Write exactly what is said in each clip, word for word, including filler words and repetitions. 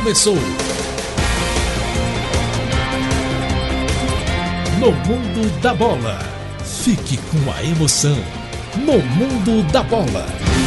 começou. No Mundo da Bola. Fique com a emoção. No Mundo da Bola.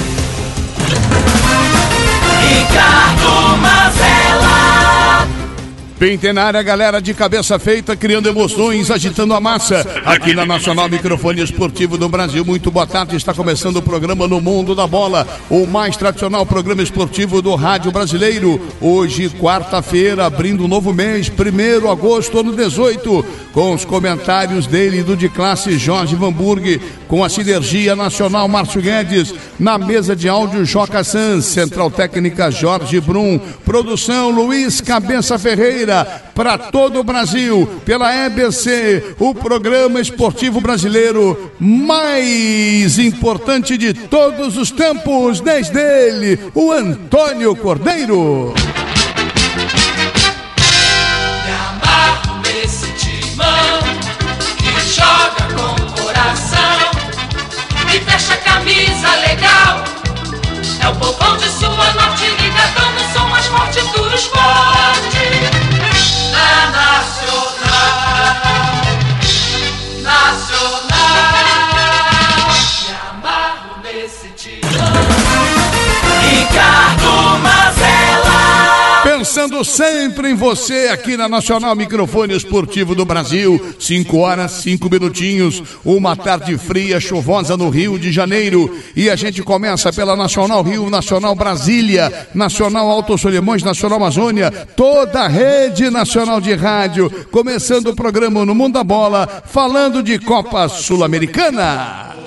Ricardo Mazella. Pentenária, galera de cabeça feita, criando emoções, agitando a massa. Aqui na Nacional Microfone Esportivo do Brasil. Muito boa tarde, está começando o programa No Mundo da Bola, o mais tradicional programa esportivo do rádio brasileiro. Hoje, quarta-feira, abrindo um novo mês, primeiro de agosto, ano dezoito, com os comentários dele, do de classe Jorge Vanburg, com a sinergia nacional Márcio Guedes, na mesa de áudio Joca Sanz, central técnica Jorge Brum, produção Luiz Cabeça Ferreira, para todo o Brasil, pela E B C, o programa esportivo brasileiro mais importante de todos os tempos, desde ele, o Antônio Cordeiro. Me amarro nesse timão que joga com coração e fecha a camisa legal. É o povão de sua norte ligadão no som mais forte do esporte. Na Nacional, Nacional, me amarro nesse timão. Ricardo Mazella. Pensando sempre em você aqui na Nacional Microfone Esportivo do Brasil. Cinco horas, cinco minutinhos. Uma tarde fria, chuvosa no Rio de Janeiro. E a gente começa pela Nacional Rio, Nacional Brasília, Nacional Alto Solimões, Nacional Amazônia, toda a rede nacional de rádio. Começando o programa No Mundo da Bola, falando de Copa Sul-Americana.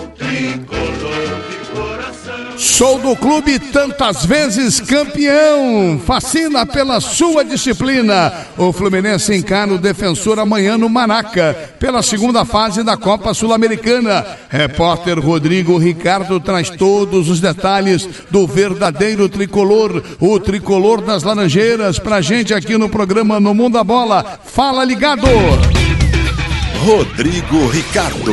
Sou do clube tantas vezes campeão, fascina pela sua disciplina. O Fluminense encara o Defensor amanhã no Maraca, pela segunda fase da Copa Sul-Americana. Repórter Rodrigo Ricardo traz todos os detalhes do verdadeiro tricolor, o tricolor das Laranjeiras, pra gente aqui no programa No Mundo da Bola. Fala ligado! Rodrigo Ricardo.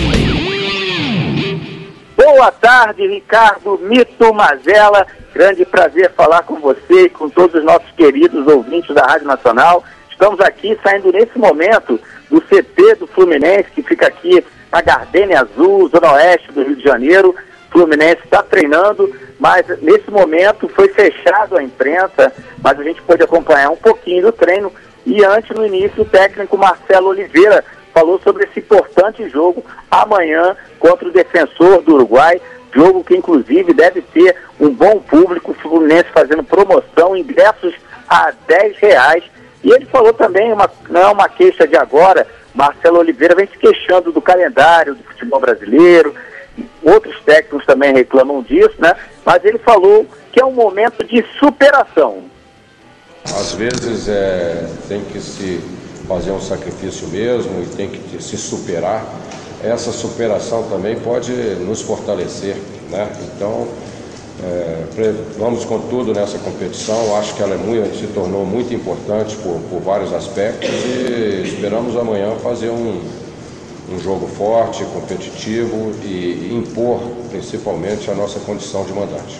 Boa tarde, Ricardo Mito Mazella. Grande prazer falar com você e com todos os nossos queridos ouvintes da Rádio Nacional. Estamos aqui saindo nesse momento do C T do Fluminense, que fica aqui na Gardênia Azul, zona oeste do Rio de Janeiro. O Fluminense está treinando, mas nesse momento foi fechado a imprensa, mas a gente pôde acompanhar um pouquinho do treino. E antes, no início, o técnico Marcelo Oliveira falou sobre esse importante jogo amanhã contra o Defensor do Uruguai, jogo que inclusive deve ter um bom público, o Fluminense fazendo promoção, ingressos a dez reais. E ele falou também, uma, não é uma queixa de agora, Marcelo Oliveira vem se queixando do calendário do futebol brasileiro, outros técnicos também reclamam disso, né? Mas ele falou que é um momento de superação. Às vezes é, tem que se fazer um sacrifício mesmo e tem que se superar. Essa superação também pode nos fortalecer, né? Então, é, vamos com tudo nessa competição. Acho que ela é muito, se tornou muito importante por, por vários aspectos e esperamos amanhã fazer um, um jogo forte, competitivo e, e impor principalmente a nossa condição de mandante.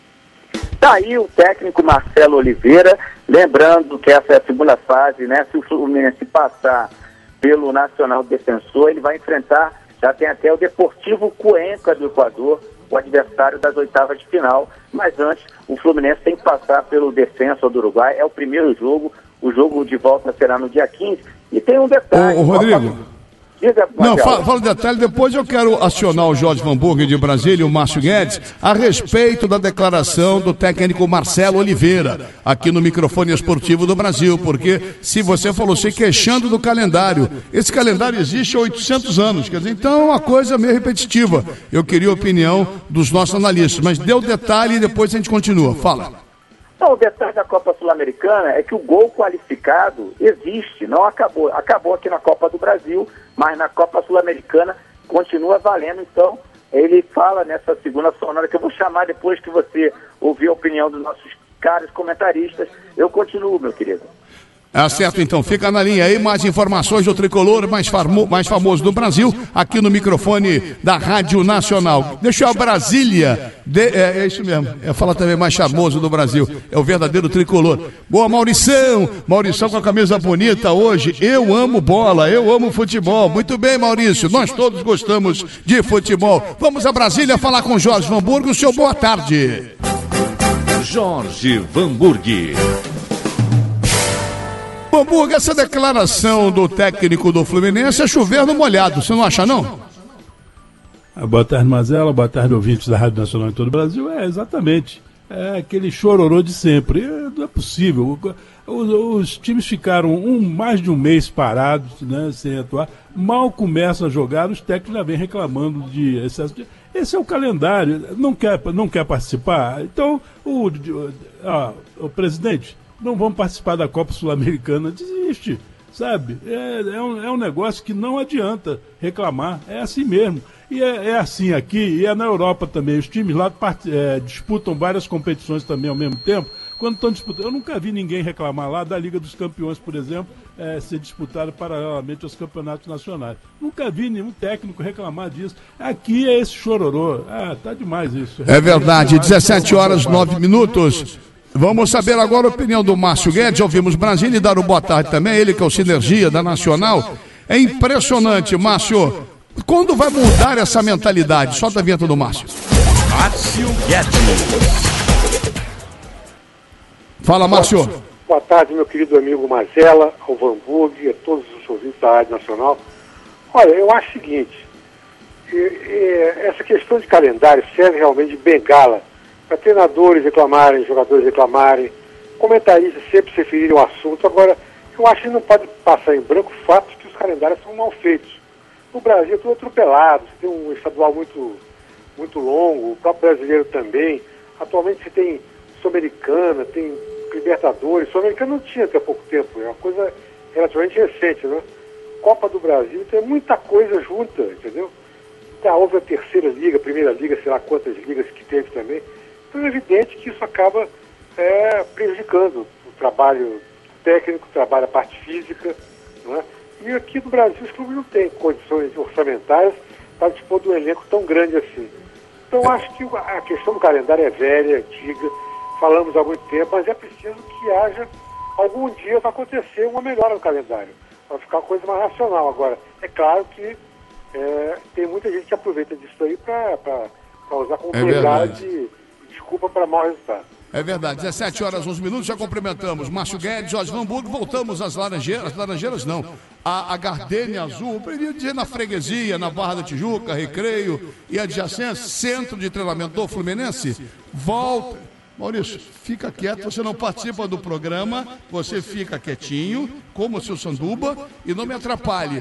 Daí o técnico Marcelo Oliveira, lembrando que essa é a segunda fase, né? Se o Fluminense passar pelo Nacional Defensor, ele vai enfrentar, já tem até o Deportivo Cuenca do Equador, o adversário das oitavas de final. Mas antes, o Fluminense tem que passar pelo Defensor do Uruguai, é o primeiro jogo, o jogo de volta será no dia quinze. E tem um detalhe... Ô, ô Rodrigo... Diga, Não, fala, fala o detalhe, depois eu quero acionar o Jorge Vanburg de Brasília e o Márcio Guedes a respeito da declaração do técnico Marcelo Oliveira, aqui no microfone esportivo do Brasil, porque se você falou se queixando do calendário, esse calendário existe há oitocentos anos, quer dizer, então é uma coisa meio repetitiva. Eu queria a opinião dos nossos analistas, mas dê o detalhe e depois a gente continua. Fala. Então, o detalhe da Copa Sul-Americana é que o gol qualificado existe, não acabou. Acabou aqui na Copa do Brasil, mas na Copa Sul-Americana continua valendo. Então, ele fala nessa segunda sonora, que eu vou chamar depois que você ouvir a opinião dos nossos caros comentaristas. Eu continuo, meu querido. É certo, então, fica na linha aí, mais informações do tricolor mais, famo, mais famoso do Brasil, aqui no microfone da Rádio Nacional. Deixa eu a Brasília, de, é, é isso mesmo, é falar também mais charmoso do Brasil, é o verdadeiro tricolor. Boa, Maurição, Maurição com a camisa bonita hoje, eu amo bola, eu amo futebol. Muito bem, Maurício, nós todos gostamos de futebol. Vamos a Brasília falar com Jorge Vanburg, o seu boa tarde. Jorge Vanburg. Vanburg, essa declaração do técnico do Fluminense é chover no molhado, você não acha, não? Boa tarde, Mazela, boa tarde, ouvintes da Rádio Nacional em todo o Brasil. É, exatamente, é aquele chororô de sempre, é, não é possível. Os, os times ficaram um, mais de um mês parados, né, sem atuar, mal começam a jogar, os técnicos já vêm reclamando de excesso de... Esse é o calendário, não quer, não quer participar? Então, o, ah, o presidente... não vamos participar da Copa Sul-Americana, desiste, sabe? É, é, um, é um negócio que não adianta reclamar, é assim mesmo. E é, é assim aqui, e é na Europa também. Os times lá part, é, disputam várias competições também ao mesmo tempo. Quando estão disputando, eu nunca vi ninguém reclamar lá da Liga dos Campeões, por exemplo, é, ser disputada paralelamente aos campeonatos nacionais. Nunca vi nenhum técnico reclamar disso. Aqui é esse chororô. Ah, tá demais isso. É verdade, dezessete horas, nove minutos. Vamos saber agora a opinião do Márcio Guedes. Ouvimos Brasília e dar o boa tarde também. Ele que é o Sinergia da Nacional. É impressionante, Márcio. Quando vai mudar essa mentalidade? Solta a vinheta do Márcio. Márcio Guedes. Fala, Márcio. Boa tarde, meu querido amigo Mazella, ao Vanburg e a todos os ouvintes da Rádio Nacional. Olha, eu acho o seguinte. E, e, essa questão de calendário serve realmente de bengala para treinadores reclamarem, jogadores reclamarem, comentaristas sempre se referirem ao assunto. Agora, eu acho que não pode passar em branco o fato de que os calendários são mal feitos. No Brasil é tudo atropelado, você tem um estadual muito, muito longo, o próprio brasileiro também. Atualmente você tem Sul-Americana, tem Libertadores. Sul-Americana não tinha até pouco tempo, é uma coisa relativamente recente, né? Copa do Brasil, tem muita coisa junta, entendeu? Então, houve a terceira liga, a primeira liga, sei lá quantas ligas que teve também. Então é evidente que isso acaba é, prejudicando o trabalho técnico, o trabalho, a parte física, né? E aqui no Brasil os clubes não têm condições orçamentárias para dispor de um elenco tão grande assim. Então acho que a questão do calendário é velha, antiga, falamos há muito tempo, mas é preciso que haja algum dia para acontecer uma melhora no calendário, para ficar uma coisa mais racional. Agora, é claro que é, tem muita gente que aproveita disso aí para usar como bengala de desculpa para mau resultado. É verdade, dezessete horas, onze minutos, já cumprimentamos Márcio Guedes, Jorge Vanburg, voltamos às laranjeiras, as laranjeiras não, a, a Gardênia Azul, eu iria dizer na freguesia, na Barra da Tijuca, Recreio e adjacência, centro de treinamento do Fluminense, volta. Maurício, fica quieto, você não participa do programa, você fica quietinho, como o seu sanduba, e não me atrapalhe.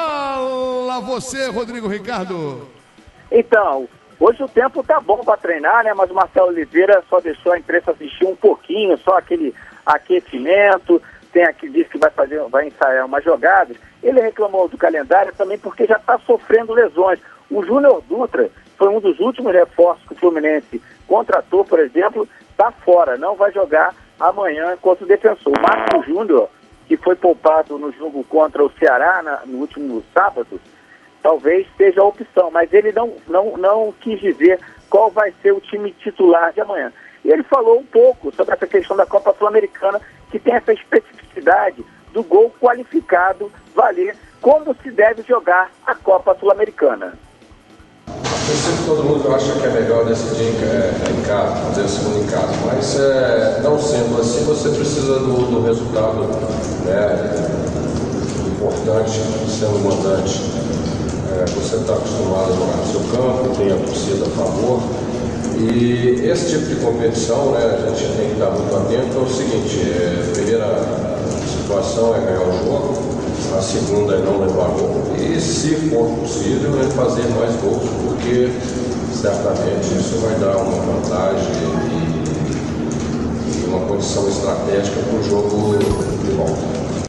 Fala você, Rodrigo Ricardo. Então, hoje o tempo tá bom para treinar, né? Mas o Marcelo Oliveira só deixou a imprensa assistir um pouquinho, só aquele aquecimento, tem aqui, disse que vai fazer, vai ensaiar umas jogadas. Ele reclamou do calendário também porque já está sofrendo lesões. O Júnior Dutra foi um dos últimos reforços que o Fluminense contratou, por exemplo, está fora, não vai jogar amanhã contra o Defensor. O Marcos Júnior, que foi poupado no jogo contra o Ceará na, no último sábado, talvez seja a opção, mas ele não, não, não quis dizer qual vai ser o time titular de amanhã. E ele falou um pouco sobre essa questão da Copa Sul-Americana, que tem essa especificidade do gol qualificado valer como se deve jogar a Copa Sul-Americana. Eu sei que todo mundo acha que é melhor decidir é, em casa, fazer o segundo em casa, mas é, não sendo assim, você precisa do, do resultado, né, importante, sendo mandante. É, você está acostumado a jogar no seu campo, tem a torcida a favor, e esse tipo de competição, né, a gente tem que estar muito atento. É o seguinte, é, a primeira situação é ganhar o jogo, a segunda é não levar gol e, se for possível, é fazer mais gols, porque certamente isso vai dar uma vantagem e, e uma condição estratégica para o jogo de volta.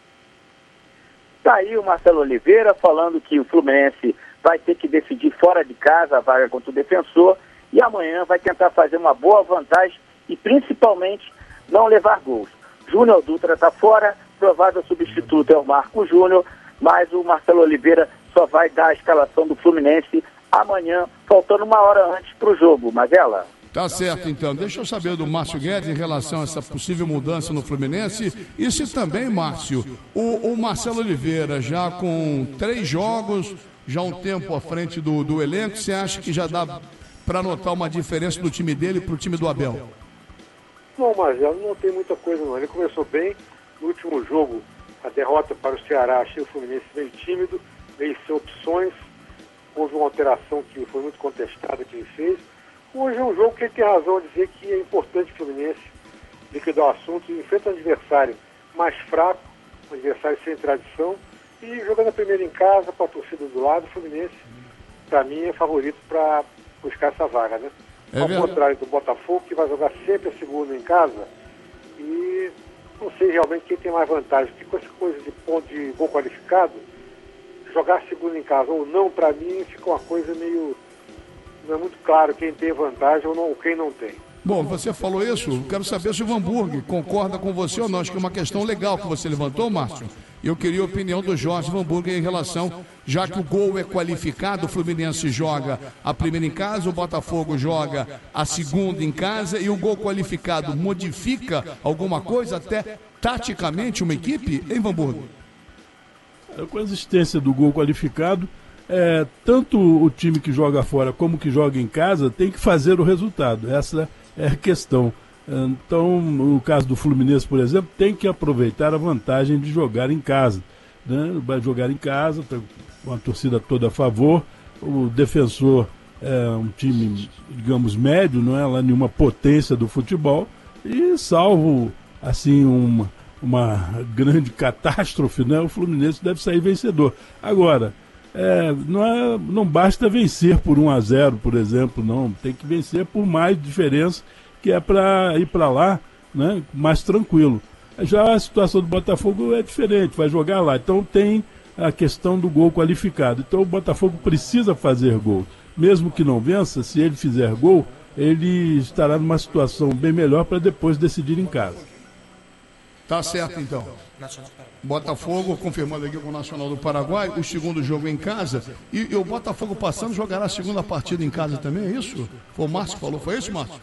Está aí o Marcelo Oliveira falando que o Fluminense vai ter que decidir fora de casa a vaga contra o Defensor e amanhã vai tentar fazer uma boa vantagem e principalmente não levar gols. Júnior Dutra está fora, provável substituto é o Marco Júnior, mas o Marcelo Oliveira só vai dar a escalação do Fluminense amanhã, faltando uma hora antes para o jogo. Mazela? Tá certo, então. Deixa eu saber do Márcio Guedes em relação a essa possível mudança no Fluminense. E se também, Márcio, o, o Marcelo Oliveira, já com três jogos, já um tempo à frente do, do elenco, você acha que já dá para notar uma diferença do time dele para o time do Abel? Não, Marcelo, não tem muita coisa não. Ele começou bem. No último jogo, a derrota para o Ceará, achei o Fluminense meio tímido, meio sem opções. Houve uma alteração que foi muito contestada que ele fez. Hoje é um jogo que ele tem razão a dizer que é importante o Fluminense liquidar o assunto, enfrenta um adversário mais fraco, um adversário sem tradição, e jogando a primeira em casa, com a torcida do lado, o Fluminense, para mim, é favorito para buscar essa vaga, né? É Ao verdade. contrário do Botafogo, que vai jogar sempre a segunda em casa, e não sei realmente quem tem mais vantagem, porque com essa coisa de ponto de gol qualificado, jogar a segunda em casa ou não, para mim, fica uma coisa meio... Não é muito claro quem tem vantagem ou, não, ou quem não tem. Bom, você falou isso, quero saber se o Vanburg concorda com você ou não. Acho que é uma questão legal que você levantou, Márcio. E eu queria a opinião do Jorge Vanburg em relação, já que o gol é qualificado, o Fluminense joga a primeira em casa, o Botafogo joga a segunda em casa, e o gol qualificado modifica alguma coisa, até taticamente, uma equipe, hein, Vanburg? Com a existência do gol qualificado, É, tanto o time que joga fora como que joga em casa tem que fazer o resultado. Essa é a questão. Então, no caso do Fluminense, por exemplo, tem que aproveitar a vantagem de jogar em casa, né? Vai jogar em casa, com a torcida toda a favor. O Defensor é um time, digamos, médio, não é lá nenhuma potência do futebol, e salvo assim uma, uma grande catástrofe, né? O Fluminense deve sair vencedor. Agora, É, não, é, não basta vencer por um a zero, por exemplo, não. Tem que vencer por mais diferença, que é para ir para lá, né, mais tranquilo. Já a situação do Botafogo é diferente, vai jogar lá. Então tem a questão do gol qualificado. Então o Botafogo precisa fazer gol. Mesmo que não vença, se ele fizer gol, ele estará numa situação bem melhor para depois decidir em casa. Tá certo, então. Botafogo, confirmando aqui com o Nacional do Paraguai, o segundo jogo em casa, e, e o Botafogo passando jogará a segunda partida em casa também, é isso? Foi o Márcio que falou, foi isso, Márcio?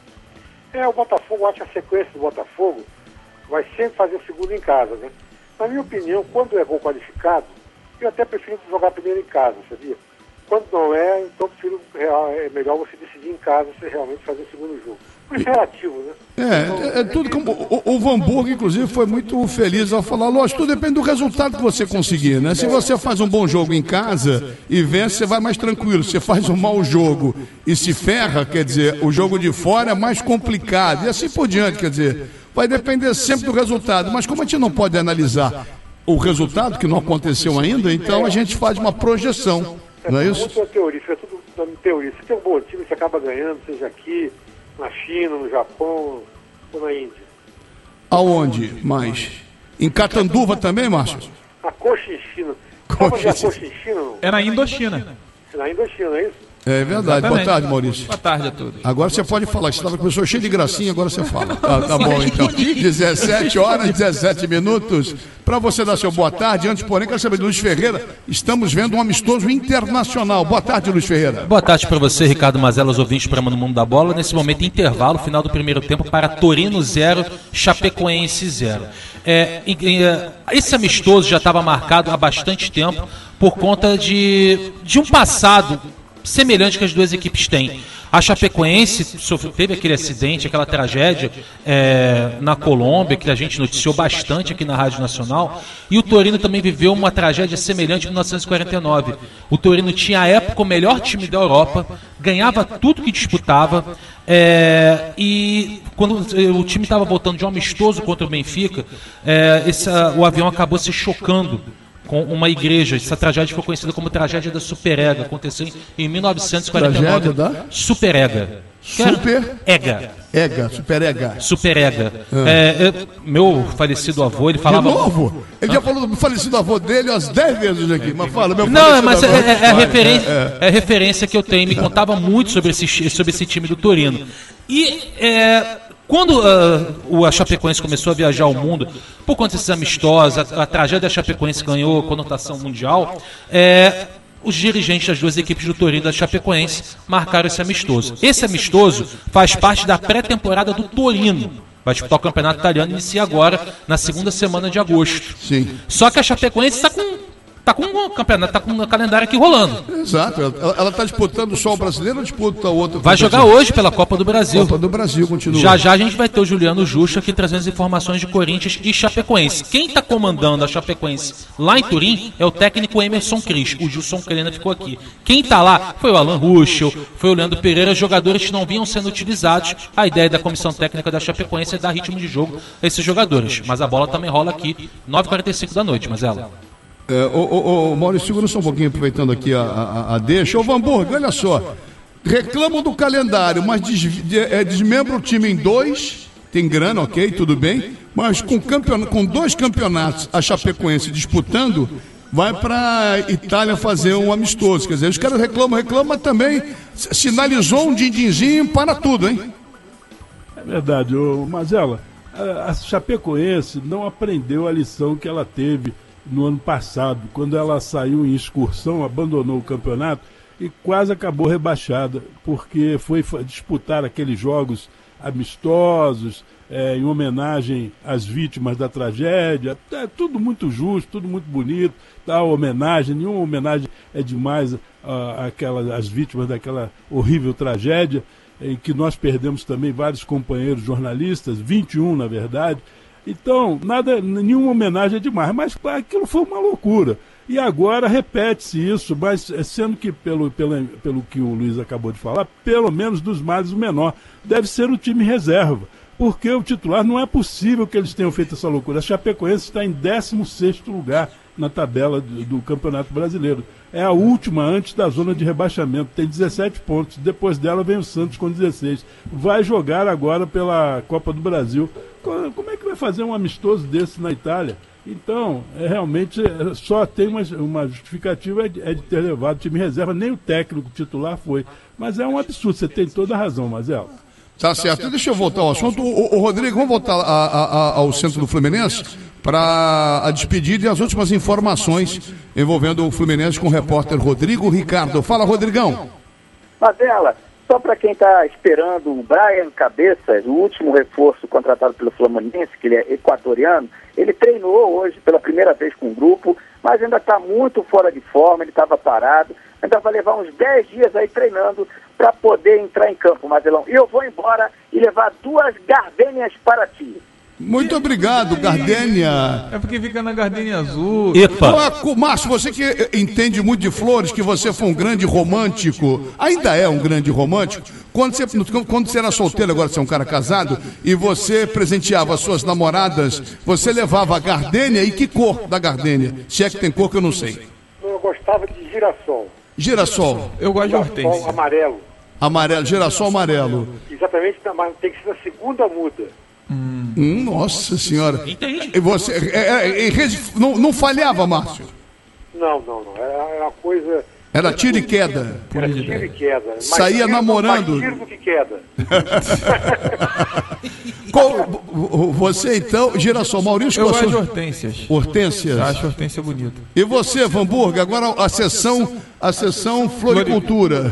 É, o Botafogo, acho que a sequência do Botafogo vai sempre fazer o segundo em casa, né? Na minha opinião, quando é gol qualificado, eu até prefiro jogar primeiro em casa, sabia? Quando não é, então prefiro, é melhor você decidir em casa se realmente fazer o segundo jogo. Mas é relativo, né? É, então, é, é tudo como. O, o Vanburg, inclusive, foi muito feliz ao falar, lógico, tudo depende do resultado que você conseguir, né? Se você faz um bom jogo em casa e vence, você vai mais tranquilo. Se faz um mau jogo e se ferra, quer dizer, o jogo de fora é mais complicado. E assim por diante, quer dizer, vai depender sempre do resultado. Mas como a gente não pode analisar o resultado, que não aconteceu ainda, então a gente faz uma projeção. Não é isso? É teoria, isso é tudo na teoria. Se tem um bom time, você acaba ganhando, seja aqui, na China, no Japão ou na Índia. Aonde mais? Em Catanduva também, Márcio? A Cochinchina. Coxa... Cochinchina, não? É na Indochina. É na Indochina, é isso? É verdade. Exatamente. Boa tarde, Maurício. Boa tarde a todos. Agora você pode falar. Você estava com a pessoa cheia de gracinha, agora você fala. Tá, tá bom, então. dezessete horas, dezessete minutos. Para você dar seu boa tarde, antes, porém, quero saber de Luiz Ferreira. Estamos vendo um amistoso internacional. Boa tarde, Luiz Ferreira. Boa tarde para você, Ricardo Mazella, os ouvintes do programa No Mundo da Bola. Nesse momento, intervalo, final do primeiro tempo, para Torino zero, Chapecoense zero. É, é, esse amistoso já estava marcado há bastante tempo por conta de, de um passado semelhante que as duas equipes têm. A Chapecoense sofreu, teve aquele acidente, aquela tragédia é, na Colômbia, que a gente noticiou bastante aqui na Rádio Nacional, e o Torino também viveu uma tragédia semelhante em mil novecentos e quarenta e nove. O Torino tinha, à época, o melhor time da Europa, ganhava tudo que disputava, é, e quando o time estava voltando de um amistoso contra o Benfica, é, esse, o avião acabou se chocando com uma igreja. Essa tragédia foi conhecida como tragédia da Superega. Aconteceu em mil novecentos e quarenta e nove. Tragédia da? Superega. Super? Ega. Ega, Superega. Superega. Ah. É, é, meu falecido avô, ele falava... De novo? Ele já falou do falecido avô dele umas dez vezes aqui, mas fala, meu Não, mas é, é, é, a referência, é. é a referência que eu tenho. Me contava muito sobre esse, sobre esse time do Torino. E... É, Quando uh, o, a Chapecoense começou a viajar ao mundo, por conta desses amistosos, a, a tragédia da Chapecoense ganhou conotação mundial, é, os dirigentes das duas equipes do Torino e da Chapecoense marcaram esse amistoso. Esse amistoso faz parte da pré-temporada do Torino. Vai disputar o campeonato italiano e inicia agora, na segunda semana de agosto. Sim. Só que a Chapecoense está com... Tá com o campeonato, tá com o calendário aqui rolando. Exato. Ela está disputando só o brasileiro ou disputa o outro? Vai jogar hoje pela Copa do Brasil. Copa do Brasil, continua. Já já a gente vai ter o Juliano Justo aqui trazendo as informações de Corinthians e Chapecoense. Quem está comandando a Chapecoense lá em Turim é o técnico Emerson Cris. O Gilson Crena ficou aqui. Quem está lá foi o Alan Ruschel, foi o Leandro Pereira, jogadores que não vinham sendo utilizados. A ideia da comissão técnica da Chapecoense é dar ritmo de jogo a esses jogadores. Mas a bola também rola aqui, nove e quarenta e cinco da noite, mas ela... É, ô, ô, ô, Maurício, segura só um pouquinho, aproveitando aqui a, a, a deixa. Ô, Vanburg, olha só. Reclamam do calendário, mas des, de, é, desmembra o time em dois. Tem grana, ok, tudo bem. Mas com, campeon, com dois campeonatos, a Chapecoense disputando, vai para Itália fazer um amistoso. Quer dizer, os caras reclamam, reclamam, mas também sinalizou um din-dinzinho para tudo, hein? É verdade, ô, Mazela. A, a Chapecoense não aprendeu a lição que ela teve no ano passado, quando ela saiu em excursão, abandonou o campeonato e quase acabou rebaixada, porque foi disputar aqueles jogos amistosos, é, em homenagem às vítimas da tragédia. É tudo muito justo, tudo muito bonito, tá, homenagem, nenhuma homenagem é demais àquela, às vítimas daquela horrível tragédia, em que nós perdemos também vários companheiros jornalistas, vinte e um na verdade. Então, nada, nenhuma homenagem é demais, mas aquilo foi uma loucura. E agora repete-se isso, mas sendo que, pelo, pelo, pelo que o Luiz acabou de falar, pelo menos dos males o menor, deve ser o time reserva. Porque o titular, não é possível que eles tenham feito essa loucura. A Chapecoense está em décimo sexto lugar na tabela do, do Campeonato Brasileiro. É a última antes da zona de rebaixamento, tem dezessete pontos. Depois dela vem o Santos com dezesseis. Vai jogar agora pela Copa do Brasil. Como é que vai fazer um amistoso desse na Itália? Então, é, realmente, é, só tem uma, uma justificativa, é de, é de ter levado o time reserva, nem o técnico titular foi. Mas é um absurdo, você tem toda a razão, Mazela. Tá certo. Deixa eu voltar ao assunto. O, o Rodrigo, vamos voltar a, a, a, ao centro do Fluminense para a despedida e as últimas informações envolvendo o Fluminense com o repórter Rodrigo Ricardo. Fala, Rodrigão. Mazela, só para quem está esperando o Brian Cabeças, o último reforço contratado pelo Fluminense, que ele é equatoriano, ele treinou hoje pela primeira vez com o grupo, mas ainda está muito fora de forma, ele estava parado, ainda vai levar uns dez dias aí treinando para poder entrar em campo, Mazelão. E eu vou embora e levar duas gardênias para ti. Muito obrigado, Gardênia. É porque fica na Gardênia Azul. Epa. Márcio, você que entende muito de flores, que você foi um grande romântico, ainda é um grande romântico, quando você, quando você era solteiro, agora você é um cara casado, e você presenteava as suas namoradas, você levava a gardênia, e que cor da gardênia? Se é que tem cor que eu não sei. Eu gostava de girassol. Girassol. Eu gosto de hortênsia. Girassol amarelo. Amarelo, girassol amarelo. Exatamente, mas tem que ser na segunda muda. Hum. Hum, nossa senhora. Entendi. E você é, é, é, não, não falhava, Márcio? Não, não, não. Era, era uma coisa. Era tiro e queda. Era tiro e queda. Saía tiro, namorando. Mais tiro do que queda. Qual, você então, girassol, Maurício? Eu gosto de hortênsias. Hortênsias. Eu acho hortênsia bonita. E você, Vanburg? Agora a sessão, a sessão floricultura.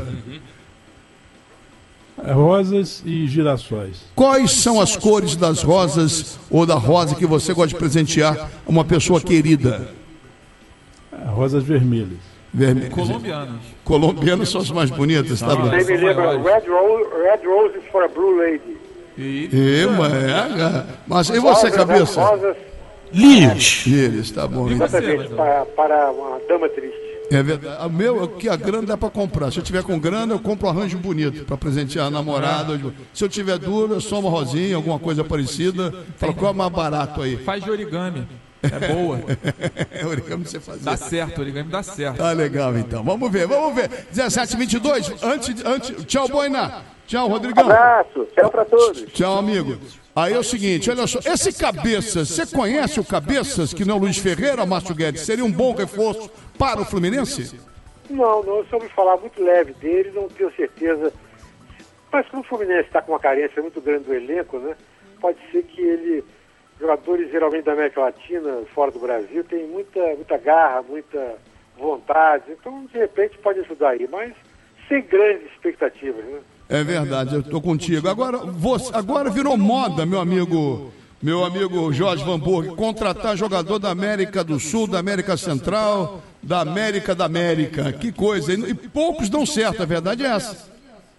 Rosas e girassóis. Quais são as cores das rosas ou da rosa que você gosta de presentear a uma pessoa querida? Rosas vermelhas. Vermelhas. Colombianas. Colombianas são as mais bonitas, tá bom? Você me lembra Red, Rose, Red Roses for a Blue Lady. E, é, mas e você, cabeça? Rosas. Lírios. Lírios, tá bom. Exatamente, para, para uma dama triste. É verdade. A meu, que a grana dá para comprar. Se eu tiver com grana, eu compro um arranjo bonito para presentear a namorada. Se eu tiver duro, eu sou uma rosinha, alguma coisa parecida. Fala, qual é mais barato aí? Faz de origami. É boa. É origami você fazer. Dá certo, origami dá certo. Tá legal, então. Vamos ver, vamos ver. dezessete e vinte e dois. Antes, antes, tchau, Boina. Tchau, Rodrigão. Abraço. Tchau para todos. Tchau, amigo. Aí é o seguinte, olha só, esse Cabeças, você conhece o Cabeças, que não é o Luiz Ferreira, Márcio Guedes? Seria um bom reforço para o Fluminense? Não, não, eu só ouvi falar muito leve dele, não tenho certeza. Mas como o Fluminense está com uma carência muito grande do elenco, né? pode ser que ele, jogadores geralmente da América Latina, fora do Brasil, tem muita, muita garra, muita vontade, então de repente pode ajudar aí, mas sem grandes expectativas, né? É verdade, eu tô contigo. Agora, você, agora virou moda, meu amigo, meu amigo Jorge Vanburg, contratar jogador da América do Sul, da América Central, da América da América. Que coisa, e poucos dão certo, a verdade é essa.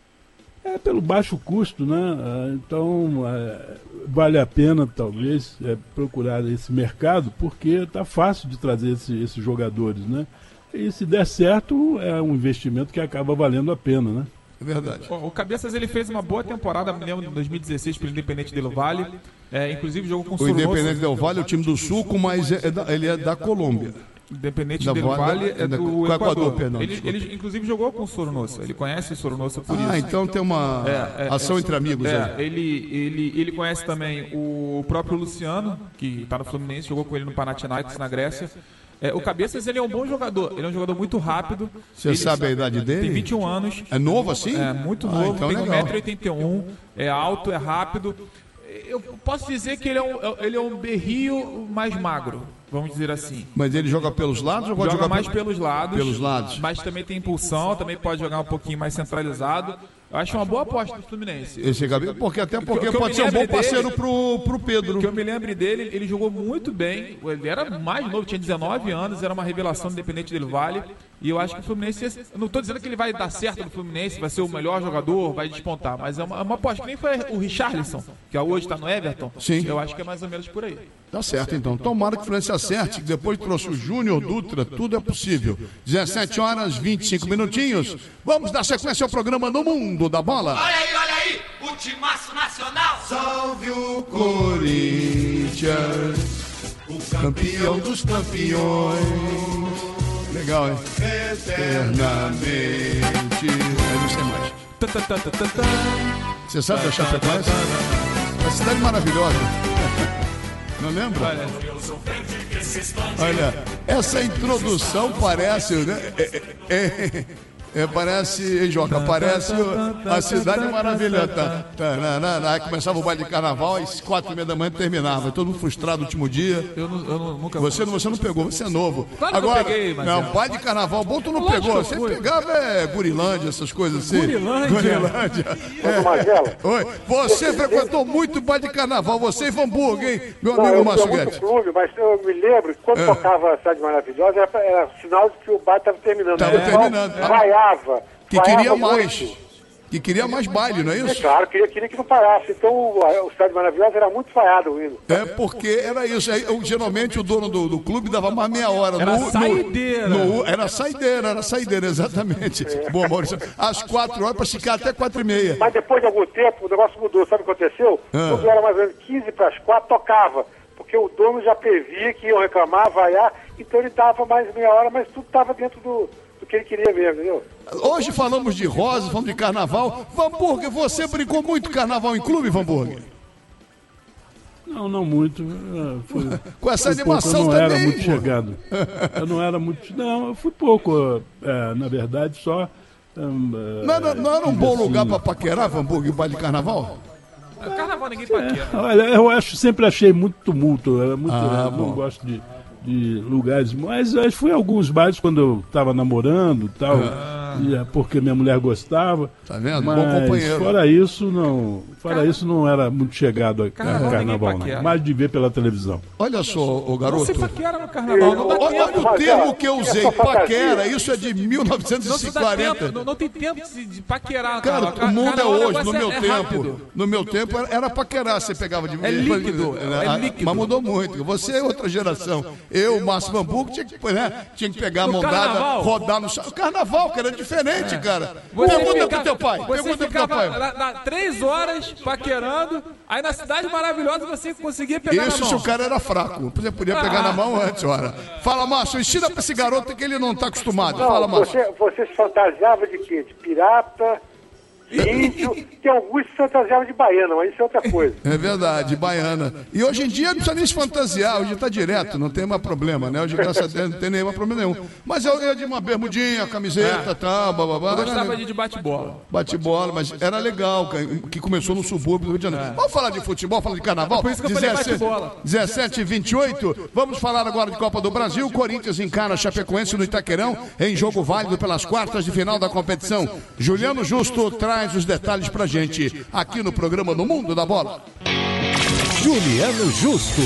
É pelo baixo custo, né? Então, é, vale a pena, talvez, é, procurar esse mercado, porque está fácil de trazer esse, esses jogadores, né? E se der certo, é um investimento que acaba valendo a pena, né? É verdade. O Cabeças ele fez uma boa temporada, me lembro, em dois mil e dezesseis pelo Independente Del Valle. É, inclusive jogou com o O Independente Del Valle é o time do Sul, mas é, é da, ele é da Colômbia. Independente da Del Valle é do Equador, Equador. perdão, ele, ele inclusive jogou com o Sornosa. Ele conhece o Sornosa por isso. Ah, então tem uma é, é, ação é, entre amigos. É, aí. ele, ele, ele conhece também o próprio Luciano, que está no Fluminense, jogou com ele no Panathinaikos na Grécia. É, o Cabeças ele é um bom jogador, ele é um jogador muito rápido. Você sabe a idade dele? Tem vinte e um anos. É novo assim? É muito ah, novo, então tem um legal. metro e oitenta e um, é alto, é rápido. Eu posso dizer que ele é um, ele é um berrio mais magro, vamos dizer assim. Mas ele joga pelos lados ou pode Joga jogar mais pelos lados, pelos lados? Mas também tem impulsão, também pode jogar um pouquinho mais centralizado. Eu acho uma boa aposta do Fluminense. Esse Gabriel, porque até porque que eu pode me ser um bom lembre parceiro dele- pro, pro Pedro. Que eu me lembre dele, ele jogou muito bem. Ele era mais novo, tinha dezenove anos, era uma revelação do Independente Del Valle. E eu acho que o Fluminense. Eu não estou dizendo que ele vai dar certo no Fluminense, vai ser o melhor jogador, vai despontar. Mas é uma, é uma aposta. Que nem foi o Richarlison, que hoje está no Everton. Sim. Eu acho que é mais ou menos por aí. Tá certo, então. Tomara que o Fluminense acerte, que depois trouxe o Júnior Dutra, tudo é possível. dezessete horas, vinte e cinco minutinhos. Vamos dar sequência ao programa No Mundo da Bola. Olha aí, olha aí, o timaço nacional. Salve o Corinthians, o campeão dos campeões. Legal, hein? Eternamente. Eu não sei mais. Tá, tá, tá, tá, tá, tá. Você sabe da Chapecoense? Uma cidade maravilhosa. Não lembra? Olha, essa introdução parece, né? É, é, é, parece, hein, Joca? Parece o- a cidade maravilhosa. Tá, tá, na, na, na. Aí começava o baile de carnaval, às quatro e meia da manhã terminava. Todo mundo frustrado no último dia. Eu, não, eu não- nunca Você, não- você não pegou, você é novo. Claro que eu Agora, peguei, Marcelo. não, baile de carnaval bom tu não Lógico pegou. que eu Você fui. pegava é, Gurilândia, essas coisas assim. Gurilândia? Gurilândia. Ô, Magela. Oi, você frequentou muito baile de carnaval, você e Vanburg, hein, meu Não, amigo eu Márcio tinha muito Guedes? clube, mas eu me lembro que quando É. tocava a Cidade Maravilhosa, era, era sinal de que o baile estava terminando. Tava O pessoal terminando, é. Vaiava. Que vaiava queria mais. muito. Que queria mais baile, não é É isso? claro, queria, queria que não parasse. Então o, a- o Cidade Maravilhosa era muito vaiado o hino. É porque era isso. Aí, eu, geralmente o dono do, do clube dava mais meia hora. Era no, no- saideira. no- era saideira, era saideira, exatamente. Boa, Maurício. Às quatro horas para ficar até quatro e meia. Mas depois de algum tempo, o negócio mudou. Sabe o que aconteceu? Ah. Quando era mais ou menos quinze para as quatro, tocava. Porque o dono já previa que iam reclamar, vaiar. Então ele dava mais meia hora, mas tudo estava dentro do, do que ele queria mesmo, entendeu? Hoje falamos de rosa, falamos de carnaval. Vanburg, você brincou muito carnaval em clube, Vanburg? Não, não muito. Eu fui- Com essa fui pouco, animação eu não também, era muito pô. chegado. Eu não era muito. Não, eu fui pouco. É, na verdade, só. hum, é, Não era, não era um tive bom assim- lugar para paquerar, Vanburg, o baile de carnaval? Carnaval ninguém paquera. Olha, eu acho, sempre achei muito tumulto. Era muito, Ah, eu bom. não gosto de, de lugares. Mas eu fui a alguns bares quando eu estava namorando e tal. e é porque minha mulher gostava. Tá vendo? Mas Bom companheiro. fora isso, não. Fora isso, não era muito chegado a Carnaval a ninguém carnaval, paquera. não. Mais de ver pela televisão. Olha só, ô Não garoto. se paquera no carnaval, não dá Olha, tempo. olha o termo que eu usei, Essa fantasia. paquera, isso é de mil novecentos Não e se dá quarenta. tempo, não, não tem tempo de, de paquerar no Cara, carnaval. o mundo é Carnaval, hoje, negócio no meu é- é tempo. rápido. No meu tempo era, era paquerar, você pegava de É líquido, é líquido. Mas mudou muito. Você é outra geração. Eu, Márcio Bambuco, tinha que, né, tinha que pegar a No mão dada, carnaval. rodar no chão. O carnaval, cara, é diferente, cara. Você Pergunta ficava- pro teu pai. Você Pergunta pro teu ficava pai. na, na, três horas paquerando, aí na Cidade Maravilhosa você conseguia pegar Isso na se mão. o cara era fraco. Você podia pegar Ah. na mão antes, ora. Fala, Márcio, ensina pra esse garoto que ele não tá acostumado. Não, Fala, Márcio. você, você se fantasiava de quê? De pirata, índio, tem alguns que se fantasiavam de baiana, mas isso é outra coisa. É verdade, baiana. E hoje em dia não precisa nem se fantasiar, hoje tá direto, não tem mais problema, né? Hoje, graças a Deus, não tem nenhum problema nenhum. Mas eu ia de uma bermudinha, camiseta e é. tal, bababá. Eu gostava de bate-bola. Bate-bola, mas era legal, que começou no subúrbio do Rio de Janeiro. É. Vamos falar de futebol, falar de carnaval? É por isso que eu falei bate-bola. dezessete e vinte e oito, vamos falar agora de Copa do Brasil. Corinthians encara Chapecoense no Itaquerão, em jogo válido pelas quartas de final da competição. Juliano Justo traz os detalhes pra gente, aqui no programa No Mundo da Bola. Juliano Justo.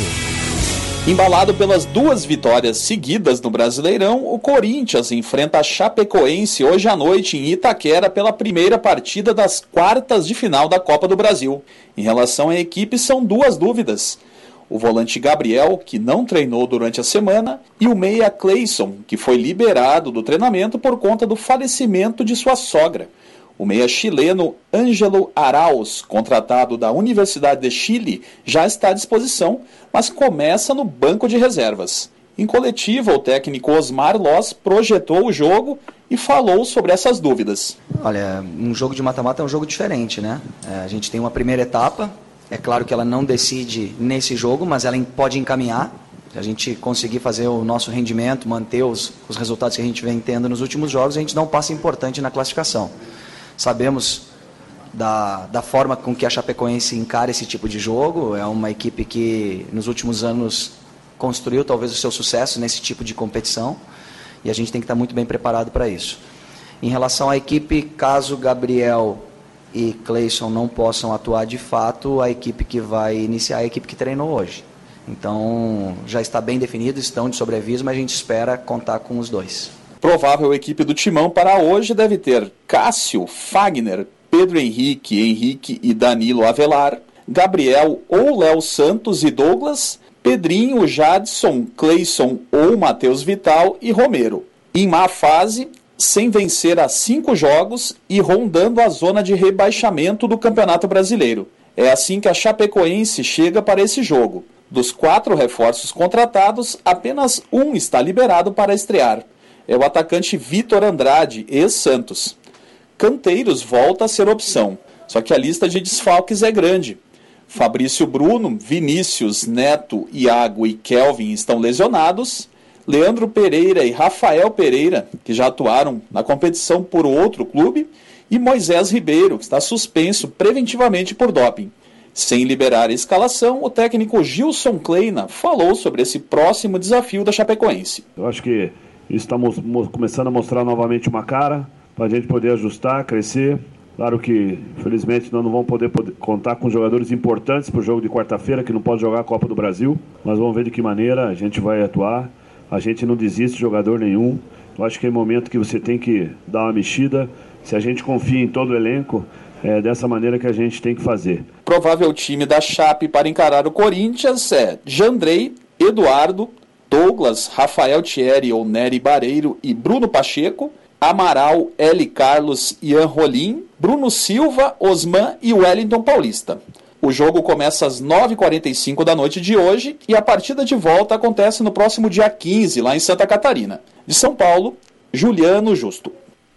Embalado pelas duas vitórias seguidas no Brasileirão, o Corinthians enfrenta a Chapecoense hoje à noite em Itaquera pela primeira partida das quartas de final da Copa do Brasil. Em relação à equipe, são duas dúvidas. O volante Gabriel, que não treinou durante a semana, e o meia Cleison, que foi liberado do treinamento por conta do falecimento de sua sogra. O meia chileno Ângelo Arauz, contratado da Universidade de Chile, já está à disposição, mas começa no banco de reservas. Em coletiva, o técnico Osmar Loz projetou o jogo e falou sobre essas dúvidas. Olha, um jogo de mata-mata é um jogo diferente, né? É, a gente tem uma primeira etapa, é claro que ela não decide nesse jogo, mas ela pode encaminhar. Se a gente conseguir fazer o nosso rendimento, manter os, os resultados que a gente vem tendo nos últimos jogos, a gente dá um passo importante na classificação. Sabemos da, da forma com que a Chapecoense encara esse tipo de jogo. É uma equipe que nos últimos anos construiu talvez o seu sucesso nesse tipo de competição e a gente tem que estar muito bem preparado para isso. Em relação à equipe, caso Gabriel e Cleison não possam atuar de fato, a equipe que vai iniciar é a equipe que treinou hoje. Então já está bem definido, estão de sobreaviso, mas a gente espera contar com os dois. Provável equipe do Timão para hoje deve ter Cássio, Fagner, Pedro Henrique, Henrique e Danilo Avelar, Gabriel ou Léo Santos e Douglas, Pedrinho, Jadson, Cleison ou Matheus Vital e Romero. Em má fase, sem vencer há cinco jogos e rondando a zona de rebaixamento do Campeonato Brasileiro. É assim que a Chapecoense chega para esse jogo. Dos quatro reforços contratados, apenas um está liberado para estrear. É o atacante Vitor Andrade, ex-Santos. Canteiros volta a ser opção, só que a lista de desfalques é grande. Fabrício Bruno, Vinícius, Neto, Iago e Kelvin estão lesionados. Leandro Pereira e Rafael Pereira, que já atuaram na competição por outro clube. E Moisés Ribeiro, que está suspenso preventivamente por doping. Sem liberar a escalação, o técnico Gilson Kleina falou sobre esse próximo desafio da Chapecoense. Eu acho que isso está começando a mostrar novamente uma cara para a gente poder ajustar, crescer. Claro que, infelizmente, nós não vamos poder, poder contar com jogadores importantes para o jogo de quarta-feira, que não pode jogar a Copa do Brasil. Mas vamos ver de que maneira a gente vai atuar. A gente não desiste de jogador nenhum. Eu acho que é momento que você tem que dar uma mexida. Se a gente confia em todo o elenco, é dessa maneira que a gente tem que fazer. Provável time da Chape para encarar o Corinthians é Jandrei, Eduardo, Douglas, Rafael Thierry ou Nery Bareiro e Bruno Pacheco, Amaral, L. Carlos, Ian Rolim, Bruno Silva, Osman e Wellington Paulista. O jogo começa às nove e quarenta e cinco da noite de hoje e a partida de volta acontece no próximo dia quinze, lá em Santa Catarina. De São Paulo, Juliano Justo.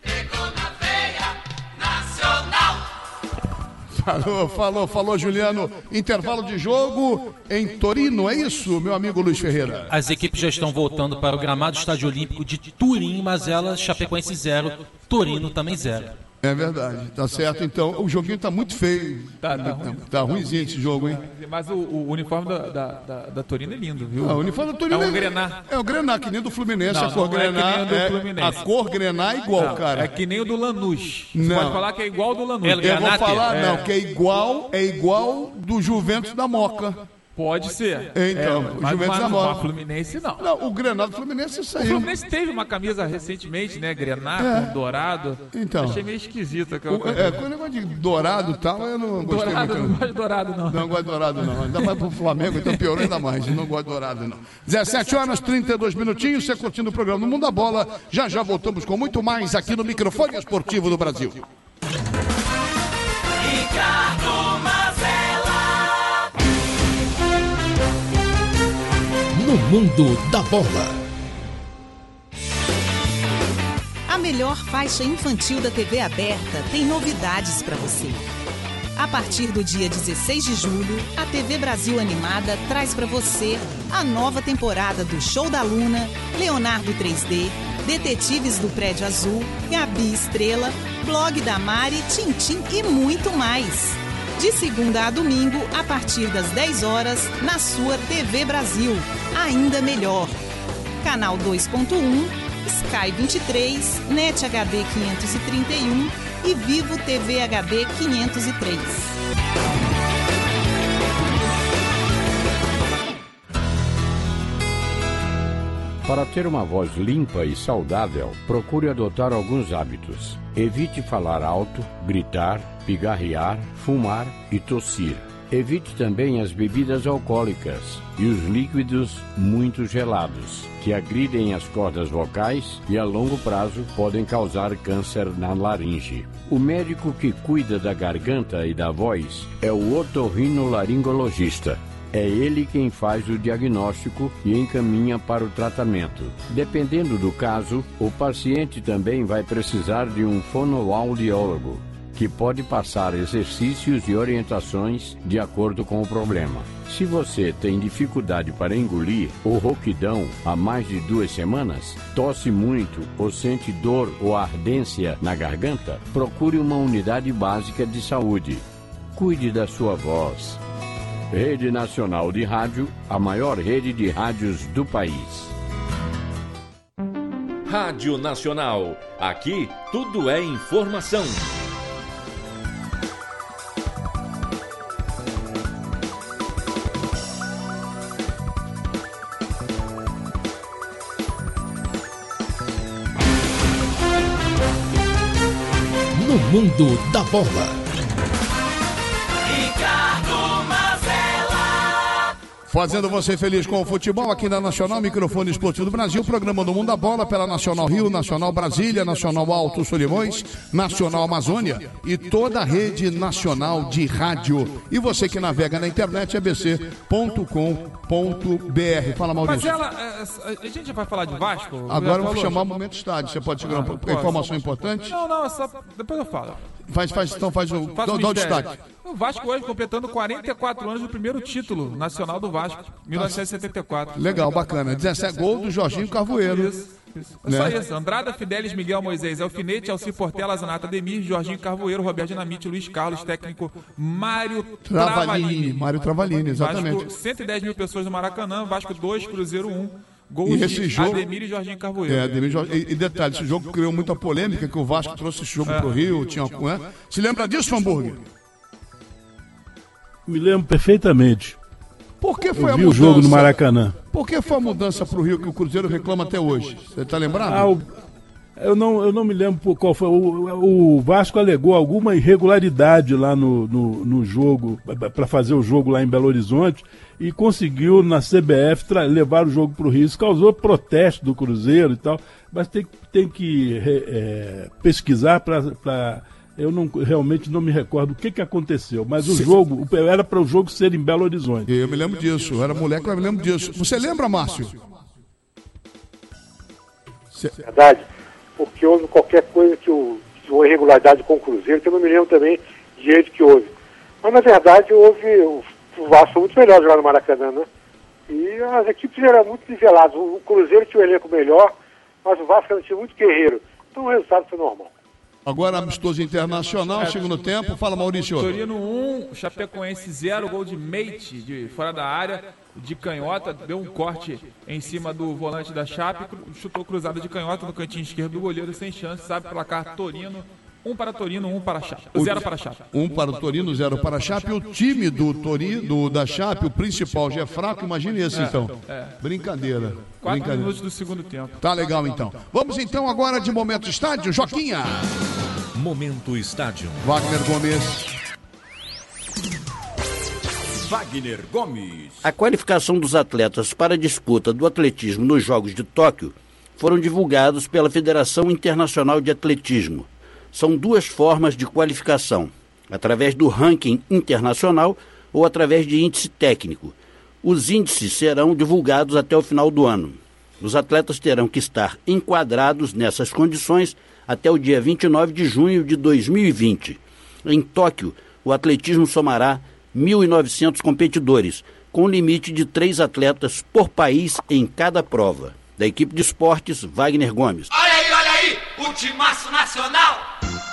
Falou, falou, falou, Juliano. Intervalo de jogo em Torino, é isso, meu amigo Luiz Ferreira? As equipes já estão voltando para o gramado Estádio Olímpico de Turim, mas elas, Chapecoense zero, Torino também zero. É verdade, tá certo. Então, o joguinho tá muito feio. Tá, tá, ruim. tá ruimzinho esse jogo, hein? Mas o, o uniforme da, da, da, da Torino é lindo, viu? Ah, o uniforme da Torino é um é, grená. É o grená, que nem do Fluminense. Não, a cor não grená é que nem do é, Fluminense. a cor grená é igual, não, cara. É que nem o do Lanús. Você não. pode falar que é igual ao do Lanús. Eu vou falar, é. não, que é igual, é igual do Juventus da Moca. Pode ser. Então, é, o mas, Juventus mas, da Moca. O Fluminense não. Não, o Grená do Fluminense saiu. O Fluminense teve uma camisa recentemente, né? Grená É. com dourado. Então. Achei meio esquisito aquela O, coisa. é, com o negócio de dourado e tal, eu não gostei Dourado, muito. não gosto de dourado, não. Não gosto de dourado, não. Ainda mais pro Flamengo, então piorou ainda mais. Não gosto de dourado, não. dezessete horas, trinta e dois minutinhos, você curtindo o programa No Mundo da Bola. Já já voltamos com muito mais aqui no Microfone Esportivo do Brasil. Ricardo Mazella. No Mundo da Bola. A melhor faixa infantil da T V aberta tem novidades para você. A partir do dia dezesseis de julho, a T V Brasil Animada traz para você a nova temporada do Show da Luna, Leonardo três D, Detetives do Prédio Azul, Gabi Estrela, Blog da Mari, Tintim e muito mais. De segunda a domingo, a partir das dez horas, na sua T V Brasil. Ainda melhor. Canal dois ponto um, Sky vinte e três, Net H D quinhentos e trinta e um e Vivo T V H D quinhentos e três. Para ter uma voz limpa e saudável, procure adotar alguns hábitos. Evite falar alto, gritar, pigarrear, fumar e tossir. Evite também as bebidas alcoólicas e os líquidos muito gelados, que agridem as cordas vocais e a longo prazo podem causar câncer na laringe. O médico que cuida da garganta e da voz é o otorrinolaringologista. É ele quem faz o diagnóstico e encaminha para o tratamento. Dependendo do caso, o paciente também vai precisar de um fonoaudiólogo, que pode passar exercícios e orientações de acordo com o problema. Se você tem dificuldade para engolir ou rouquidão há mais de duas semanas, tosse muito ou sente dor ou ardência na garganta, procure uma unidade básica de saúde. Cuide da sua voz. Rede Nacional de Rádio, a maior rede de rádios do país. Rádio Nacional. Aqui tudo é informação. No mundo da bola. Fazendo você feliz com o futebol aqui na Nacional, microfone Esportivo do Brasil, programa do Mundo da Bola pela Nacional Rio, Nacional Brasília, Nacional Alto Solimões, Nacional Amazônia e toda a rede nacional de rádio. E você que navega na internet, a b c ponto com ponto b r. Fala, Maurício. Mas ela, a gente já vai falar de Vasco? Agora eu vou chamar o Momento Estádio. Você pode chegar uma informação importante? Não, não, só depois eu falo. Faz, faz, então faz o, Faz dá, o dá o destaque. O Vasco hoje completando quarenta e quatro anos do primeiro título nacional do Vasco, mil novecentos e setenta e quatro. Legal, bacana. dezessete gol do Jorginho Carvoeiro. Isso, isso. É Né? só isso. Andrada, Fidelis, Miguel Moisés, Alfinete, Alci Portela, Zanata Ademir, Jorginho Carvoeiro, Roberto Dinamite, Luiz Carlos, técnico Mário Travalini. Travalini. Mário Travalini, exatamente. Vasco, cento e dez mil pessoas no Maracanã, Vasco dois, Cruzeiro um. Gols E de esse jogo, Ademir e Jorginho Carvoeiro. É, Ademir, Jorge- e, e detalhe, esse jogo criou muita polêmica, que o Vasco trouxe esse jogo É. pro Rio, tinha uma, né? Se lembra disso, Hamburger? Me lembro perfeitamente. Por que foi Eu a vi mudança? o jogo no Maracanã. Por que foi a mudança pro Rio que o Cruzeiro reclama até hoje? Você tá lembrado? Ah, o- eu, não, eu não me lembro por qual foi. O, o Vasco alegou alguma irregularidade lá no, no, no jogo, para fazer o jogo lá em Belo Horizonte, e conseguiu na C B F tra- levar o jogo para o Rio. Isso causou protesto do Cruzeiro e tal, mas tem, tem que re- é, pesquisar para. Eu não, realmente não me recordo o que, que aconteceu, mas o Sim. jogo, o- era para o jogo ser em Belo Horizonte. Eu me lembro disso, eu era moleque, eu me lembro disso. Você lembra, Márcio? Verdade, porque houve qualquer coisa que o, que uma irregularidade com o Cruzeiro, que eu não me lembro também de jeito que houve. Mas na verdade houve, o, o Vasco foi muito melhor jogar no Maracanã, né? E as equipes eram muito niveladas. O, o Cruzeiro tinha um elenco melhor, mas o Vasco era um time muito guerreiro. Então o resultado foi normal. Agora amistoso internacional, segundo tempo. Fala, Maurício. Torino um, Chapecoense zero, gol de Meite, de fora da área, de canhota, deu um corte em cima do volante da Chape, cru- chutou cruzada de canhota no cantinho esquerdo do goleiro, sem chance, sabe, placar Torino, um para Torino, um para Chape, zero para Chape. Um para o Torino, zero para a Chape. O time do Torino, do, da Chape, o principal já é fraco, imagine esse É, então. é. Brincadeira. Quatro Brincadeira. minutos do segundo tempo. Tá legal então. Vamos então agora de Momento Estádio, Joquinha. Momento Estádio. Wagner Gomes. Wagner Gomes. A qualificação dos atletas para a disputa do atletismo nos Jogos de Tóquio foram divulgados pela Federação Internacional de Atletismo. São duas formas de qualificação, através do ranking internacional ou através de índice técnico. Os índices serão divulgados até o final do ano. Os atletas terão que estar enquadrados nessas condições até o dia vinte e nove de junho de dois mil e vinte. Em Tóquio, o atletismo somará mil e novecentos competidores, com limite de três atletas por país em cada prova. Da equipe de esportes, Wagner Gomes. Olha aí, olha aí, o timaço nacional!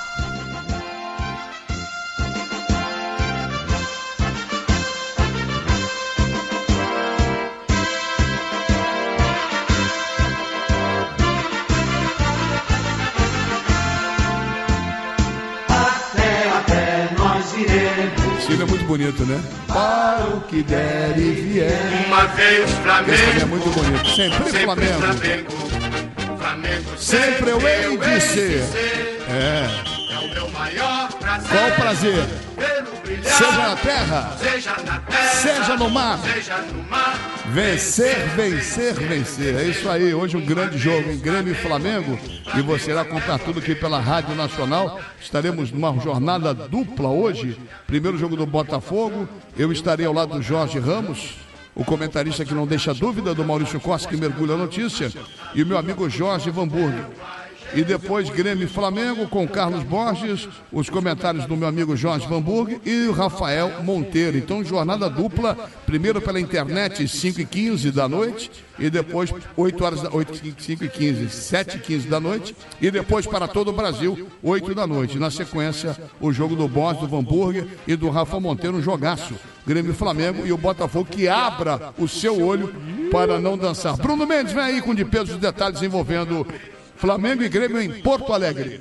Esse é muito bonito, né? Para o que der e vier. Uma vez Flamengo. Esse é muito bonito. Sempre, Sempre Flamengo. Flamengo. Flamengo. Sempre eu hei de ser. É. É o meu maior prazer. Qual o prazer? Seja na terra, seja na terra, seja no mar, seja no mar. Vencer, vencer, vencer. É isso aí. Hoje um grande jogo em Grêmio e Flamengo. E você irá contar tudo aqui pela Rádio Nacional. Estaremos numa jornada dupla hoje. Primeiro jogo do Botafogo. Eu estarei ao lado do Jorge Ramos, o comentarista que não deixa dúvida, do Maurício Costa, que mergulha a notícia, e o meu amigo Jorge Vanburg. E depois Grêmio e Flamengo com Carlos Borges, os comentários do meu amigo Jorge Vanburg e o Rafael Monteiro. Então, jornada dupla, primeiro pela internet, cinco e quinze da noite, e depois oito horas, oito, cinco e quinze, sete e quinze da noite, e depois para todo o Brasil, oito da noite. Na sequência, o jogo do Borges, do Vanburg e do Rafa Monteiro, um jogaço. Grêmio e Flamengo e o Botafogo que abra o seu olho para não dançar. Bruno Mendes, vem aí com de peso os detalhes envolvendo Flamengo e Grêmio em Porto Alegre.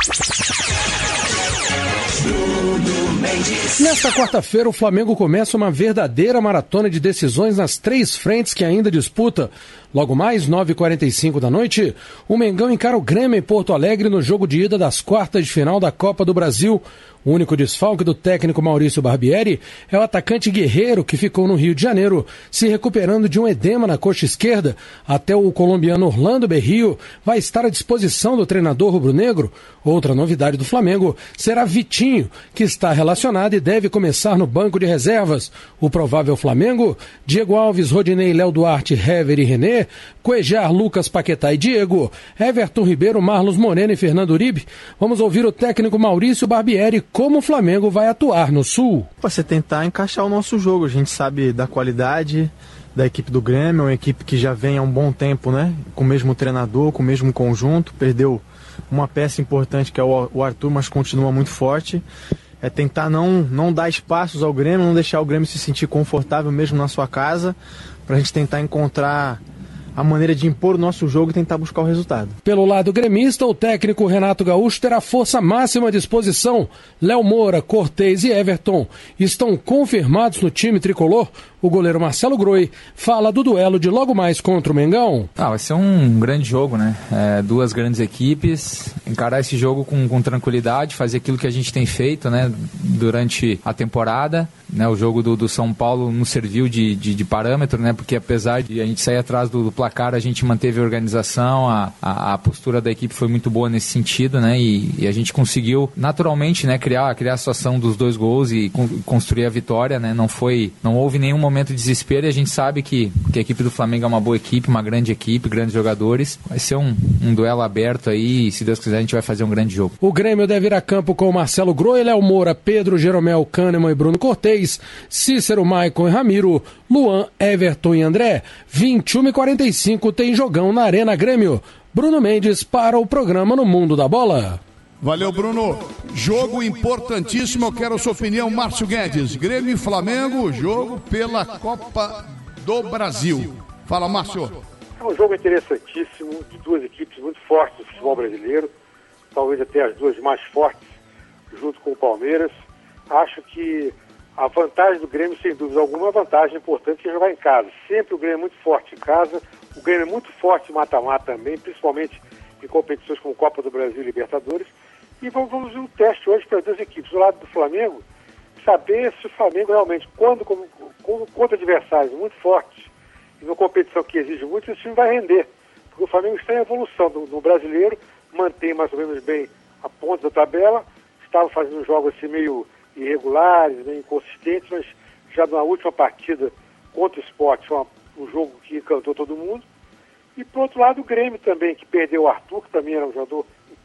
Nesta quarta-feira, o Flamengo começa uma verdadeira maratona de decisões nas três frentes que ainda disputa. Logo mais, nove e quarenta e cinco da noite, o Mengão encara o Grêmio em Porto Alegre no jogo de ida das quartas de final da Copa do Brasil. O único desfalque do técnico Maurício Barbieri é o atacante Guerreiro, que ficou no Rio de Janeiro, se recuperando de um edema na coxa esquerda. Até o colombiano Orlando Berrio vai estar à disposição do treinador rubro-negro. Outra novidade do Flamengo será Vitinho, que está relacionado e deve começar no banco de reservas. O provável Flamengo, Diego Alves, Rodinei, Léo Duarte, Hever e René, Cuejar, Lucas, Paquetá e Diego, Everton Ribeiro, Marlos Moreno e Fernando Uribe. Vamos ouvir o técnico Maurício Barbieri como o Flamengo vai atuar no Sul. Você tentar encaixar o nosso jogo. A gente sabe da qualidade da equipe do Grêmio, é uma equipe que já vem há um bom tempo, né? Com o mesmo treinador, com o mesmo conjunto. Perdeu uma peça importante que é o Arthur, mas continua muito forte. É tentar não, não dar espaços ao Grêmio, não deixar o Grêmio se sentir confortável mesmo na sua casa, pra gente tentar encontrar a maneira de impor o nosso jogo e tentar buscar o resultado. Pelo lado gremista, o técnico Renato Gaúcho terá força máxima à disposição. Léo Moura, Cortez e Everton estão confirmados no time tricolor. O goleiro Marcelo Groi fala do duelo de logo mais contra o Mengão. Ah, vai ser um grande jogo, né? É, duas grandes equipes, encarar esse jogo com, com tranquilidade, fazer aquilo que a gente tem feito, né, durante a temporada. Né, o jogo do, do São Paulo nos serviu de, de, de parâmetro, né, porque apesar de a gente sair atrás do, do placar, a gente manteve a organização, a, a, a postura da equipe foi muito boa nesse sentido, né, e, e a gente conseguiu naturalmente, né, criar, criar a situação dos dois gols e con- construir a vitória, né, não foi, não houve nenhum momento de desespero, e a gente sabe que, que a equipe do Flamengo é uma boa equipe, uma grande equipe, grandes jogadores, vai ser um, um duelo aberto aí, e se Deus quiser a gente vai fazer um grande jogo. O Grêmio deve ir a campo com Marcelo Groi, Léo Moura, Pedro, Jeromel, Kahneman e Bruno Cortez, Cícero, Maicon e Ramiro, Luan, Everton e André. vinte e uma e quarenta e cinco tem jogão na Arena Grêmio. Bruno Mendes para o programa No Mundo da Bola. Valeu, Bruno. Jogo importantíssimo, eu quero a sua opinião, Márcio Guedes. Grêmio e Flamengo, jogo pela Copa do Brasil. Fala, Márcio. É um jogo interessantíssimo, de duas equipes muito fortes do futebol brasileiro, talvez até as duas mais fortes, junto com o Palmeiras. Acho que a vantagem do Grêmio, sem dúvida alguma, é uma vantagem importante, que é jogar em casa. Sempre o Grêmio é muito forte em casa, o Grêmio é muito forte em mata-mata também, principalmente em competições como Copa do Brasil e Libertadores. E vamos, vamos ver um teste hoje para as duas equipes. Do lado do Flamengo, saber se o Flamengo realmente, quando, como, como, contra adversários muito fortes, e numa competição que exige muito, esse time vai render. Porque o Flamengo está em evolução no, no brasileiro, mantém mais ou menos bem a ponta da tabela, estava fazendo jogos assim meio irregulares, meio inconsistentes, mas já na última partida contra o Sport foi uma, um jogo que encantou todo mundo. E por outro lado o Grêmio também, que perdeu o Arthur, que também era um jogador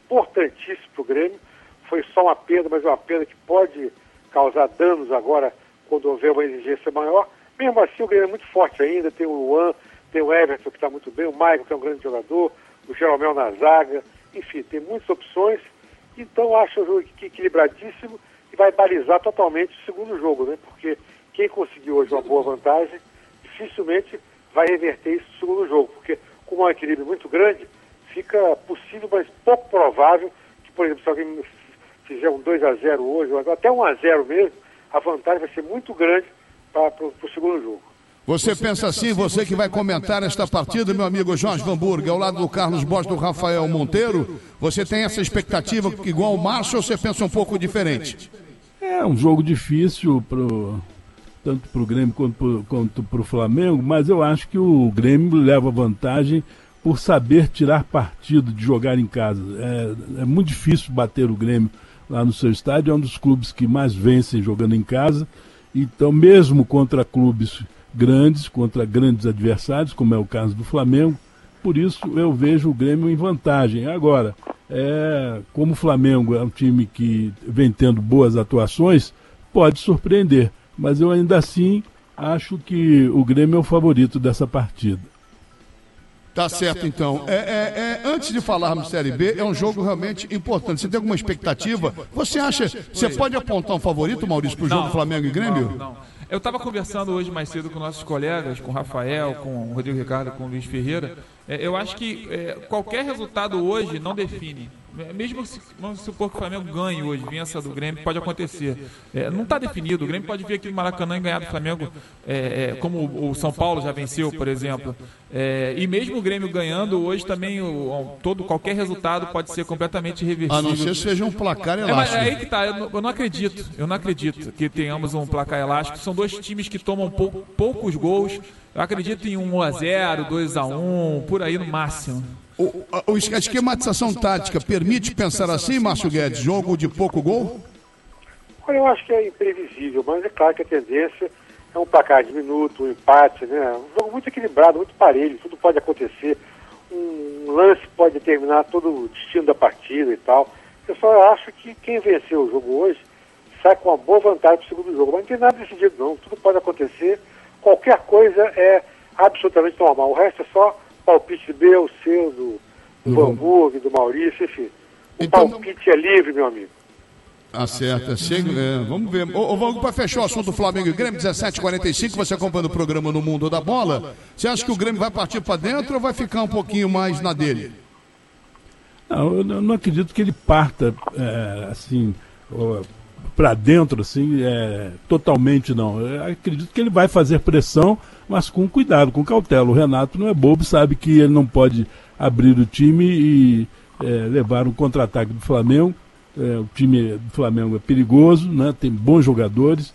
importantíssimo para o Grêmio. Foi só uma perda, mas é uma perda que pode causar danos agora quando houver uma exigência maior. Mesmo assim, o Grêmio é muito forte ainda. Tem o Luan, tem o Everton, que está muito bem, o Maicon, que é um grande jogador, o Jeromel na zaga. Enfim, tem muitas opções. Então, acho o jogo equilibradíssimo e vai balizar totalmente o segundo jogo, né? Porque quem conseguiu hoje uma boa vantagem, dificilmente vai reverter isso no segundo jogo. Porque, com um equilíbrio muito grande, fica possível, mas pouco provável, que, por exemplo, se alguém fizer um dois a zero hoje, ou até um a zero mesmo, a vantagem vai ser muito grande para o segundo jogo. Você pensa assim, você que vai comentar esta partida, meu amigo Jorge Vanburg, ao lado do Carlos Bosch, do Rafael Monteiro, você tem essa expectativa igual o Márcio ou você pensa um pouco diferente? É um jogo difícil pro, tanto para o Grêmio quanto para o Flamengo, mas eu acho que o Grêmio leva vantagem por saber tirar partido de jogar em casa. É, é muito difícil bater o Grêmio lá no seu estádio, é um dos clubes que mais vencem jogando em casa, então mesmo contra clubes grandes, contra grandes adversários, como é o caso do Flamengo, por isso eu vejo o Grêmio em vantagem. Agora, é, como o Flamengo é um time que vem tendo boas atuações, pode surpreender, mas eu ainda assim acho que o Grêmio é o favorito dessa partida. Tá certo, então. É, é, é, antes de falarmos Série B, é um jogo realmente importante. Você tem alguma expectativa? Você acha, você pode apontar um favorito, Maurício, para o jogo Flamengo e Grêmio? Não, não. Eu estava conversando hoje mais cedo com nossos colegas, com o Rafael, com o Rodrigo Ricardo, com o Luiz Ferreira. É, eu acho que é, qualquer resultado hoje não define. Mesmo se, vamos supor que o Flamengo ganhe hoje, vença do Grêmio, pode acontecer. É, não está definido. O Grêmio pode vir aqui no Maracanã e ganhar do Flamengo, é, é, como o, o São Paulo já venceu, por exemplo. É, e mesmo o Grêmio ganhando, hoje também o, todo, qualquer resultado pode ser completamente reversível. A não ser que seja um placar elástico. É, mas é aí que tá, eu não, eu não acredito, eu não acredito que tenhamos um placar elástico. São dois times que tomam pou, poucos gols. Eu acredito em um a zero, dois a um, por aí no máximo. O, a, a esquematização tática permite pensar assim, Márcio Guedes, jogo de pouco gol? Olha, eu acho que é imprevisível, mas é claro que a tendência é um placar diminuto, um empate, né? Um jogo muito equilibrado, muito parelho, tudo pode acontecer. Um lance pode determinar todo o destino da partida e tal. Eu só acho que quem venceu o jogo hoje sai com uma boa vantagem para o segundo jogo. Mas não tem nada decidido não, tudo pode acontecer. Qualquer coisa é absolutamente normal. O resto é só palpite B, o seu, do, do uhum. Vanburg, do Maurício, enfim. O então, palpite é livre, meu amigo. Acerta, chega, é, vamos ver. Ô, ô, vamos para fechar o assunto do Flamengo e Grêmio, dezessete e quarenta e cinco, você acompanhando o programa No Mundo da Bola. Você acha que o Grêmio vai partir para dentro ou vai ficar um pouquinho mais na dele? Não, eu não acredito que ele parta é, assim, para dentro, assim, é, totalmente não. Eu acredito que ele vai fazer pressão, mas com cuidado, com cautela. O Renato não é bobo, sabe que ele não pode abrir o time e é, levar um contra-ataque do Flamengo. É, o time do Flamengo é perigoso, né? Tem bons jogadores,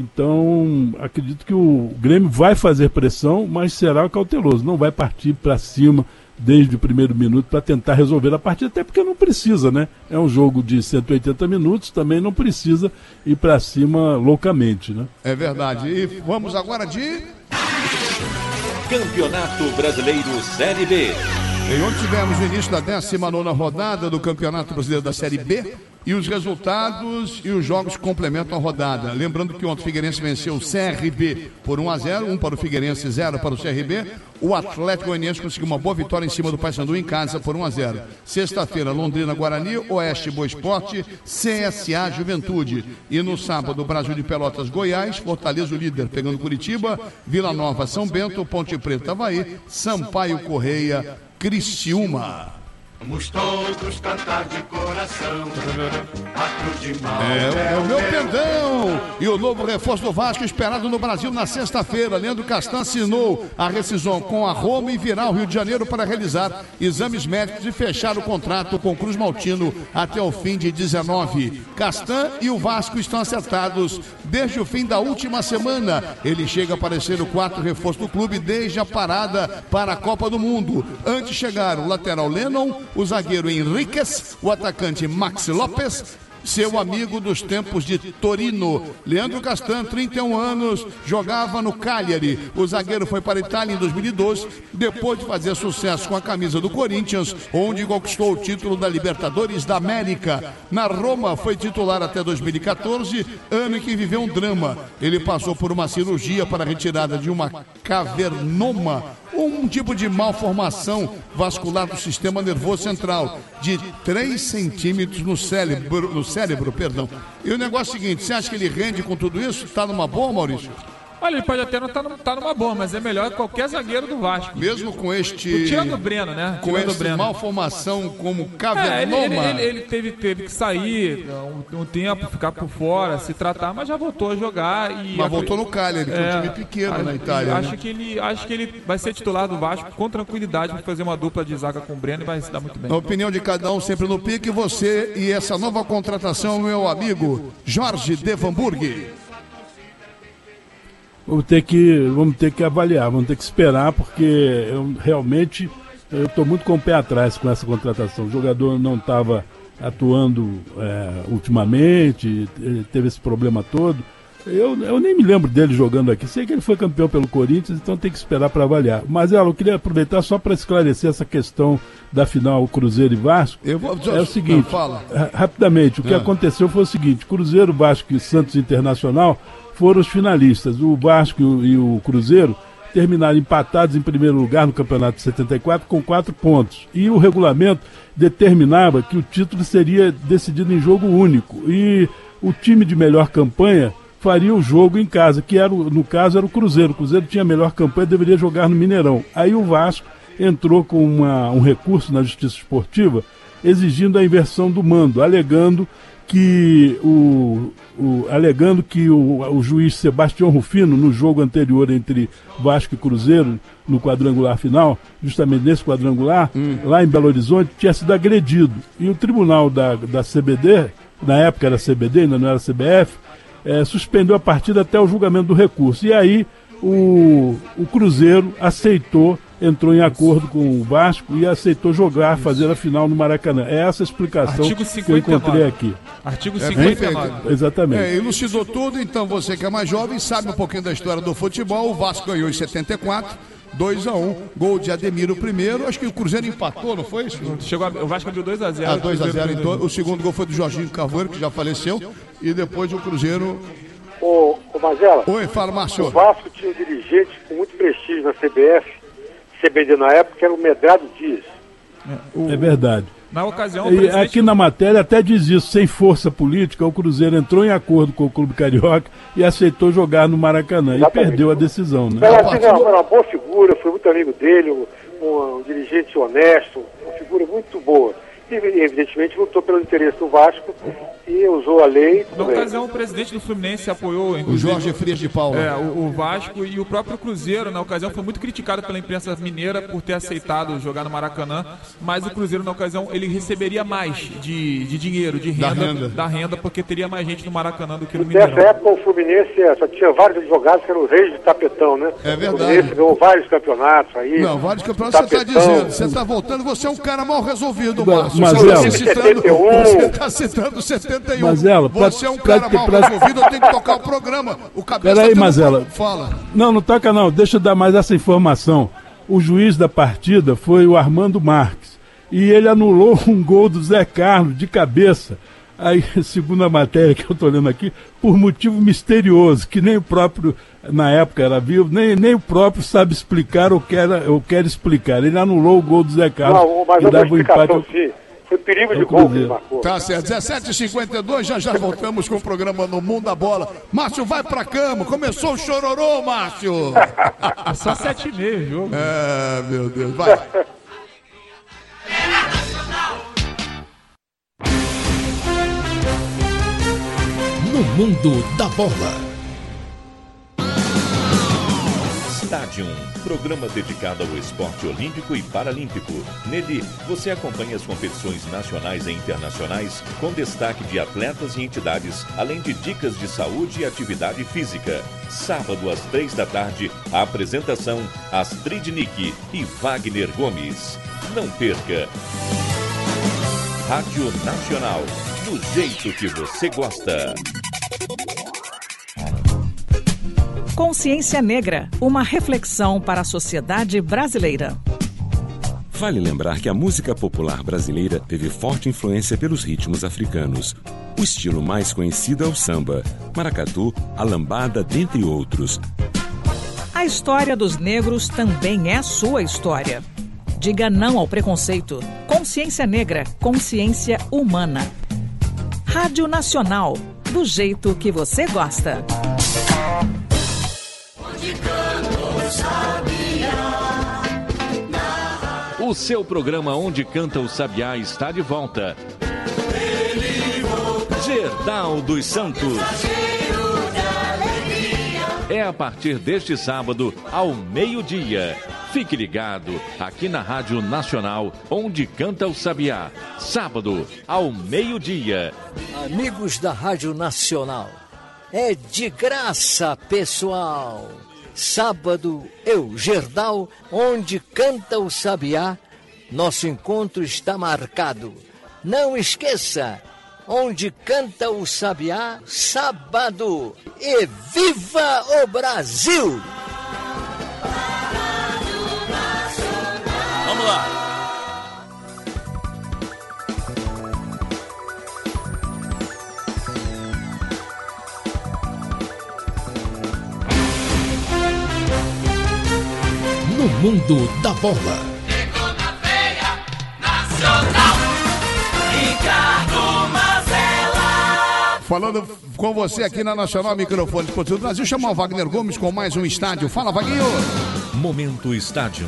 então acredito que o Grêmio vai fazer pressão, mas será cauteloso, não vai partir para cima desde o primeiro minuto para tentar resolver a partida, até porque não precisa, né? É um jogo de cento e oitenta minutos, também não precisa ir para cima loucamente, né? É verdade. E vamos agora de Campeonato Brasileiro Série B. E ontem tivemos o início da décima nona rodada do Campeonato Brasileiro da Série B e os resultados e os jogos complementam a rodada. Lembrando que ontem o Figueirense venceu o C R B por um a zero, um para o Figueirense, zero para o C R B. O Atlético Goianiense conseguiu uma boa vitória em cima do Paysandu em casa por um a zero. Sexta-feira, Londrina Guarani, Oeste Boa Esporte, C S A Juventude. E no sábado, Brasil de Pelotas Goiás, Fortaleza o líder pegando Curitiba, Vila Nova São Bento, Ponte Preta Avaí, Sampaio Correia, Criciúma. Vamos todos cantar de coração a cruz de Maomé. É, é o meu pendão. E o novo reforço do Vasco esperado no Brasil na sexta-feira. Leandro Castan assinou a rescisão com a Roma e virá ao Rio de Janeiro para realizar exames médicos e fechar o contrato com o Cruz Maltino até o fim de dezenove. Castan e o Vasco estão acertados desde o fim da última semana. Ele chega para ser o quarto reforço do clube desde a parada para a Copa do Mundo. Antes chegaram o lateral Lennon, o zagueiro Henriquez, o atacante Maxi Lopes, seu amigo dos tempos de Torino. Leandro Castan, trinta e um anos, jogava no Cagliari. O zagueiro foi para a Itália em dois mil e doze, depois de fazer sucesso com a camisa do Corinthians, onde conquistou o título da Libertadores da América. Na Roma foi titular até dois mil e quatorze, ano em que viveu um drama. Ele passou por uma cirurgia para a retirada de uma cavernoma, um tipo de malformação vascular do sistema nervoso central, de três centímetros no cérebro, no cérebro, perdão. E o negócio é o seguinte, você acha que ele rende com tudo isso? Está numa boa, Maurício? Olha, ele pode até não estar tá, tá numa boa, mas é melhor que qualquer zagueiro do Vasco. Mesmo com este... Tirando o Breno, né? Com essa Breno. Malformação como cavernoma. É, ele, ele, ele, ele teve, teve que sair um, um tempo, ficar por fora, se tratar, mas já voltou a jogar. E mas voltou no Cagliari, que é um time pequeno acho, na Itália. Acho, né? que ele, acho que ele vai ser titular do Vasco com tranquilidade, vai fazer uma dupla de zaga com o Breno e vai se dar muito bem. A opinião de cada um sempre no pique, você e essa nova contratação, meu amigo Jorge Devamburg. Vamos ter que, vamos ter que avaliar, vamos ter que esperar, porque eu realmente eu estou muito com o pé atrás com essa contratação. O jogador não estava atuando é, ultimamente, teve esse problema todo. Eu, eu nem me lembro dele jogando aqui. Sei que ele foi campeão pelo Corinthians, então tem que esperar para avaliar. Mas eu queria aproveitar só para esclarecer essa questão da final Cruzeiro e Vasco. Eu vou, é o seguinte, fala. rapidamente, o que é. aconteceu foi o seguinte: Cruzeiro, Vasco e Santos Internacional foram os finalistas. O Vasco e o Cruzeiro terminaram empatados em primeiro lugar no campeonato de setenta e quatro com quatro pontos. E o regulamento determinava que o título seria decidido em jogo único. E o time de melhor campanha faria o jogo em casa, que era, no caso era o Cruzeiro. O Cruzeiro tinha a melhor campanha, deveria jogar no Mineirão. Aí o Vasco entrou com uma, um recurso na Justiça Esportiva exigindo a inversão do mando, alegando que o, o, alegando que o, o juiz Sebastião Rufino, no jogo anterior entre Vasco e Cruzeiro, no quadrangular final, justamente nesse quadrangular, hum. lá em Belo Horizonte, tinha sido agredido. E o tribunal da, da C B D, na época era C B D, ainda não era C B F, é, suspendeu a partida até o julgamento do recurso. E aí o, o Cruzeiro aceitou, entrou em acordo com o Vasco e aceitou jogar, fazer a final no Maracanã. É essa a explicação que eu encontrei aqui. Artigo cinquenta e nove. É, exatamente. É, elucidou tudo, então você que é mais jovem sabe um pouquinho da história do futebol. O Vasco ganhou em setenta e quatro, dois a um, gol de Ademir o primeiro. Acho que o Cruzeiro empatou, não foi isso? Chegou a, o Vasco abriu dois a zero. Ah, dois a zero, então. O segundo gol foi do Jorginho Carvalho, que já faleceu. E depois o Cruzeiro... Ô, ô Mazela. Oi, fala, Márcio. O Vasco tinha um dirigente com muito prestígio na C B F, C B D na época, que era o Medrado Dias. É, o... é verdade. Na ocasião, e presidente... aqui na matéria até diz isso, sem força política, o Cruzeiro entrou em acordo com o Clube Carioca e aceitou jogar no Maracanã. Exatamente. E perdeu a decisão, né? Era, assim, era uma boa figura, foi muito amigo dele, um, um, um dirigente honesto, uma figura muito boa. E, evidentemente, lutou pelo interesse do Vasco e usou a lei. Na ocasião, o presidente do Fluminense apoiou... O Jorge Frias de Paula. É, o, o Vasco e o próprio Cruzeiro, na ocasião, foi muito criticado pela imprensa mineira por ter aceitado jogar no Maracanã, mas o Cruzeiro, na ocasião, ele receberia mais de, de dinheiro, de renda da, renda, da renda, porque teria mais gente no Maracanã do que no Mineirão. Nessa época, o Fluminense só tinha vários advogados que eram os reis de tapetão, né? É verdade. O Fluminense ganhou vários campeonatos aí. Não, vários campeonatos você está dizendo. Você está voltando, você é um cara mal resolvido, Márcio. Mazela. Você está citando setenta e um. Mazela, você é um pra, cara pra, mal pra... resolvido, eu tenho que tocar o programa. O cabeça Peraí, tá Mazela. Fala. Não, não toca não. Deixa eu dar mais essa informação. O juiz da partida foi o Armando Marques. E ele anulou um gol do Zé Carlos de cabeça. Aí, segundo a matéria que eu estou lendo aqui, por motivo misterioso, que nem o próprio, na época era vivo, nem, nem o próprio sabe explicar ou quer, ou quer explicar. Ele anulou o gol do Zé Carlos. Não, mas e dava um empate ao... sim. Foi perigo de gol que marcou. Tá certo, dezessete e cinquenta e dois, já já voltamos com o programa No Mundo da Bola. Márcio, vai pra cama, começou o chororô, Márcio. Só sete e meio, jogo. É, meu Deus, vai. No Mundo da Bola. Stadium, programa dedicado ao esporte olímpico e paralímpico. Nele, você acompanha as competições nacionais e internacionais, com destaque de atletas e entidades, além de dicas de saúde e atividade física. Sábado, às três da tarde, a apresentação Astrid Nick e Wagner Gomes. Não perca! Rádio Nacional, do jeito que você gosta. Consciência Negra, uma reflexão para a sociedade brasileira. Vale lembrar que a música popular brasileira teve forte influência pelos ritmos africanos. O estilo mais conhecido é o samba, maracatu, a lambada, dentre outros. A história dos negros também é sua história. Diga não ao preconceito. Consciência Negra, consciência humana. Rádio Nacional, do jeito que você gosta. O seu programa Onde Canta o Sabiá está de volta. Gerdau dos Santos. É a partir deste sábado, ao meio-dia. Fique ligado aqui na Rádio Nacional, Onde Canta o Sabiá. Sábado, ao meio-dia. Amigos da Rádio Nacional, é de graça, pessoal. Sábado, eu, Gerdau, Onde Canta o Sabiá. Nosso encontro está marcado. Não esqueça, Onde Canta o Sabiá, sábado. E viva o Brasil! Vamos lá! No mundo da bola. Falando com você aqui na Nacional Microfone Esportivo do Brasil, chamar o Wagner Gomes com mais um estádio. Fala, Vaguinho! Momento Estádio.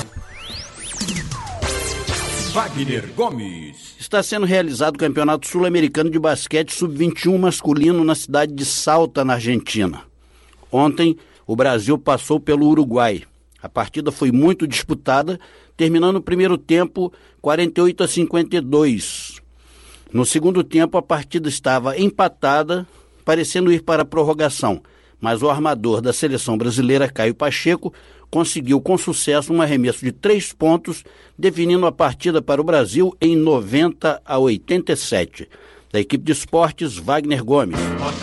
Wagner Gomes. Está sendo realizado o Campeonato Sul-Americano de Basquete sub vinte e um masculino na cidade de Salta, na Argentina. Ontem, o Brasil passou pelo Uruguai. A partida foi muito disputada, terminando o primeiro tempo quarenta e oito a cinquenta e dois. No segundo tempo, a partida estava empatada, parecendo ir para a prorrogação, mas o armador da seleção brasileira, Caio Pacheco, conseguiu com sucesso um arremesso de três pontos, definindo a partida para o Brasil em noventa a oitenta e sete. Da equipe de esportes, Wagner Gomes.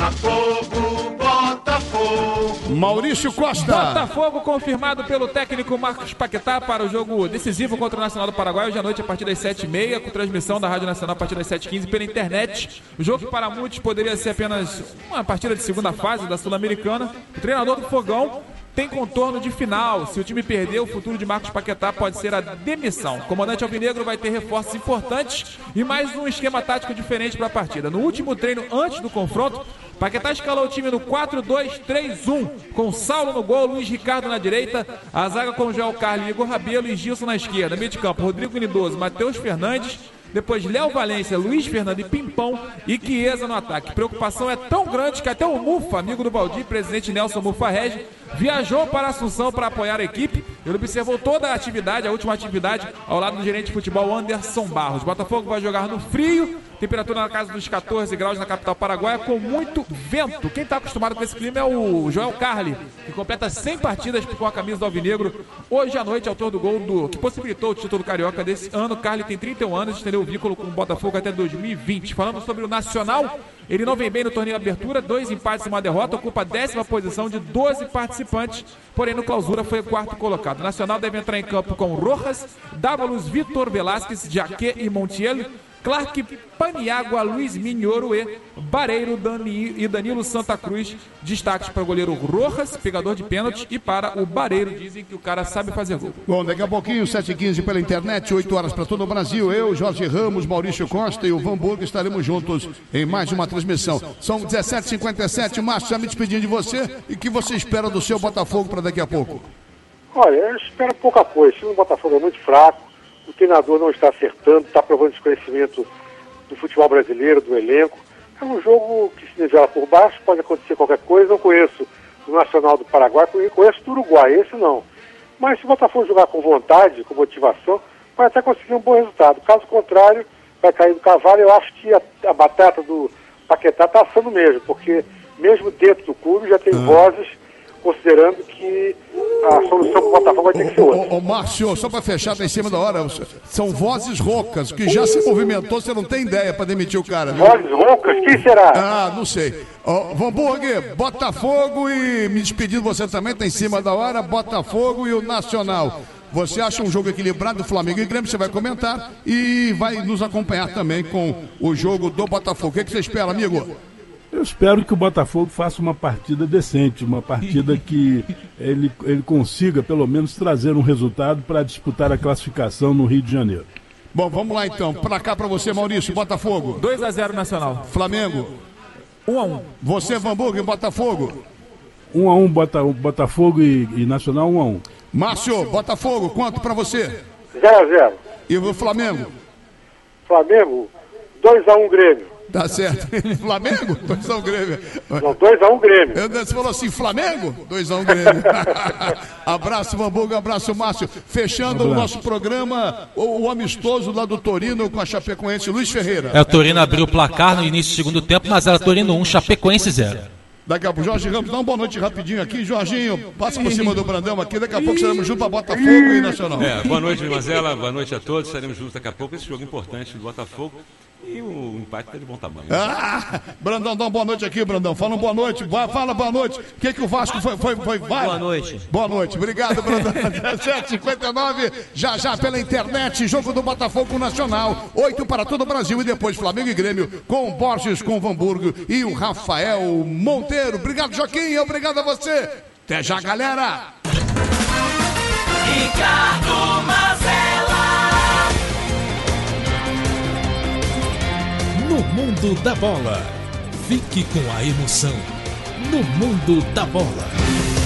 Botafogo, Botafogo. Maurício Costa. Botafogo confirmado pelo técnico Marcos Paquetá para o jogo decisivo contra o Nacional do Paraguai, hoje à noite a partir das sete e meia, com transmissão da Rádio Nacional a partir das sete e quinze pela internet. O jogo que para muitos poderia ser apenas uma partida de segunda fase da Sul-Americana. O treinador do Fogão tem contorno de final. Se o time perder, o futuro de Marcos Paquetá pode ser a demissão. O comandante alvinegro vai ter reforços importantes e mais um esquema tático diferente para a partida. No último treino antes do confronto, Paquetá escalou o time no quatro dois três um, com Saulo no gol, Luiz Ricardo na direita, a zaga com Joel Carli, Igor Rabelo e Gilson na esquerda, meio de campo, Rodrigo Nidoso, Matheus Fernandes, depois Léo Valência, Luiz Fernando e Pimpão e Chiesa no ataque. Preocupação é tão grande que até o Mufa, amigo do Valdir, presidente Nelson Mufa Regi, viajou para Assunção para apoiar a equipe. Ele observou toda a atividade, a última atividade, ao lado do gerente de futebol Anderson Barros. Botafogo vai jogar no frio, temperatura na casa dos catorze graus na capital paraguaia, com muito vento. Quem está acostumado com esse clima é o Joel Carli, que completa cem partidas com a camisa do Alvinegro. Hoje à noite, autor do gol do, que possibilitou o título carioca desse ano. Carli tem trinta e um anos, estendeu o vínculo com o Botafogo até dois mil e vinte. Falando sobre o Nacional, ele não vem bem no torneio de abertura, dois empates e uma derrota, ocupa a décima posição de doze participantes, porém no clausura foi o quarto colocado. O Nacional deve entrar em campo com Rojas, Dávalos, Vitor Velasquez, Jaque e Montiel, Clark Paniagua, Luiz Minhorue, Bareiro Dani, e Danilo Santa Cruz. Destaques para o goleiro Rojas, pegador de pênalti, e para o Bareiro, dizem que o cara sabe fazer gol. Bom, daqui a pouquinho, sete e quinze pela internet, oito horas para todo o Brasil. Eu, Jorge Ramos, Maurício Costa e o Van Burg estaremos juntos em mais uma transmissão. São dezessete e cinquenta e sete. Márcio, já me despedindo de você. E o que você espera do seu Botafogo para daqui a pouco? Olha, eu espero pouca coisa. O time do Botafogo é muito fraco. O treinador não está acertando, está provando desconhecimento do futebol brasileiro, do elenco. É um jogo que se nivela por baixo, pode acontecer qualquer coisa. Eu conheço o Nacional do Paraguai, conheço do Uruguai, esse não. Mas se o Botafogo jogar com vontade, com motivação, vai até conseguir um bom resultado. Caso contrário, vai cair do cavalo. Eu acho que a, a batata do Paquetá está assando mesmo, porque mesmo dentro do clube já tem ah. vozes considerando que a solução para o Botafogo vai ter que ser outra. Ô, ô Márcio, só para fechar, tá em cima da hora, são vozes roucas, que já se movimentou, você não tem ideia para demitir o cara, viu? Vozes roucas? Quem será? Ah, não sei. Ó, Vamburg, Botafogo e, me despedindo você também, tá em cima da hora, Botafogo e o Nacional. Você acha um jogo equilibrado do Flamengo e Grêmio? Você vai comentar e vai nos acompanhar também com o jogo do Botafogo. O que, é que você espera, amigo? Eu espero que o Botafogo faça uma partida decente, uma partida que ele, ele consiga, pelo menos, trazer um resultado para disputar a classificação no Rio de Janeiro. Bom, vamos lá então. Para cá para você, Maurício, Botafogo. dois a zero Nacional. Flamengo. um a um. Você, Vamburg, Botafogo. um a um Bota, Botafogo e, e Nacional, um a um. Márcio, Botafogo, quanto para você? zero a zero. E o Flamengo? Flamengo, dois a um Grêmio. Tá certo. Flamengo? dois a um Grêmio. Não, dois a um Grêmio. Você falou assim, Flamengo? dois a um Grêmio. Abraço, Vamburg, abraço, Márcio. Fechando um o nosso programa, o, o amistoso lá do Torino com a Chapecoense, Luiz Ferreira. É, o Torino abriu o placar no início do segundo tempo, mas era Torino um, Chapecoense zero. Daqui a pouco, Jorge Ramos, dá uma boa noite rapidinho aqui. Jorginho, passa por cima do Brandão aqui. Daqui a pouco estaremos juntos para Botafogo e Nacional. É, boa noite, Mazela. Boa noite a todos. Estaremos juntos daqui a pouco. Esse jogo importante do Botafogo. E o empate está de bom tamanho. Ah, Brandão, dá uma boa noite aqui, Brandão. Fala uma boa noite. Vai, fala boa noite. O que, que o Vasco foi? foi, foi vai? Boa noite. Boa noite. Obrigado, Brandão. sete e cinquenta e nove, já já pela internet. Jogo do Botafogo Nacional. oito para todo o Brasil e depois Flamengo e Grêmio com o Borges, com o Vamburgo e o Rafael Monteiro. Obrigado, Joaquim. Obrigado a você. Até já, galera. Ricardo Mazella. No mundo da bola. Fique com a emoção. No mundo da bola.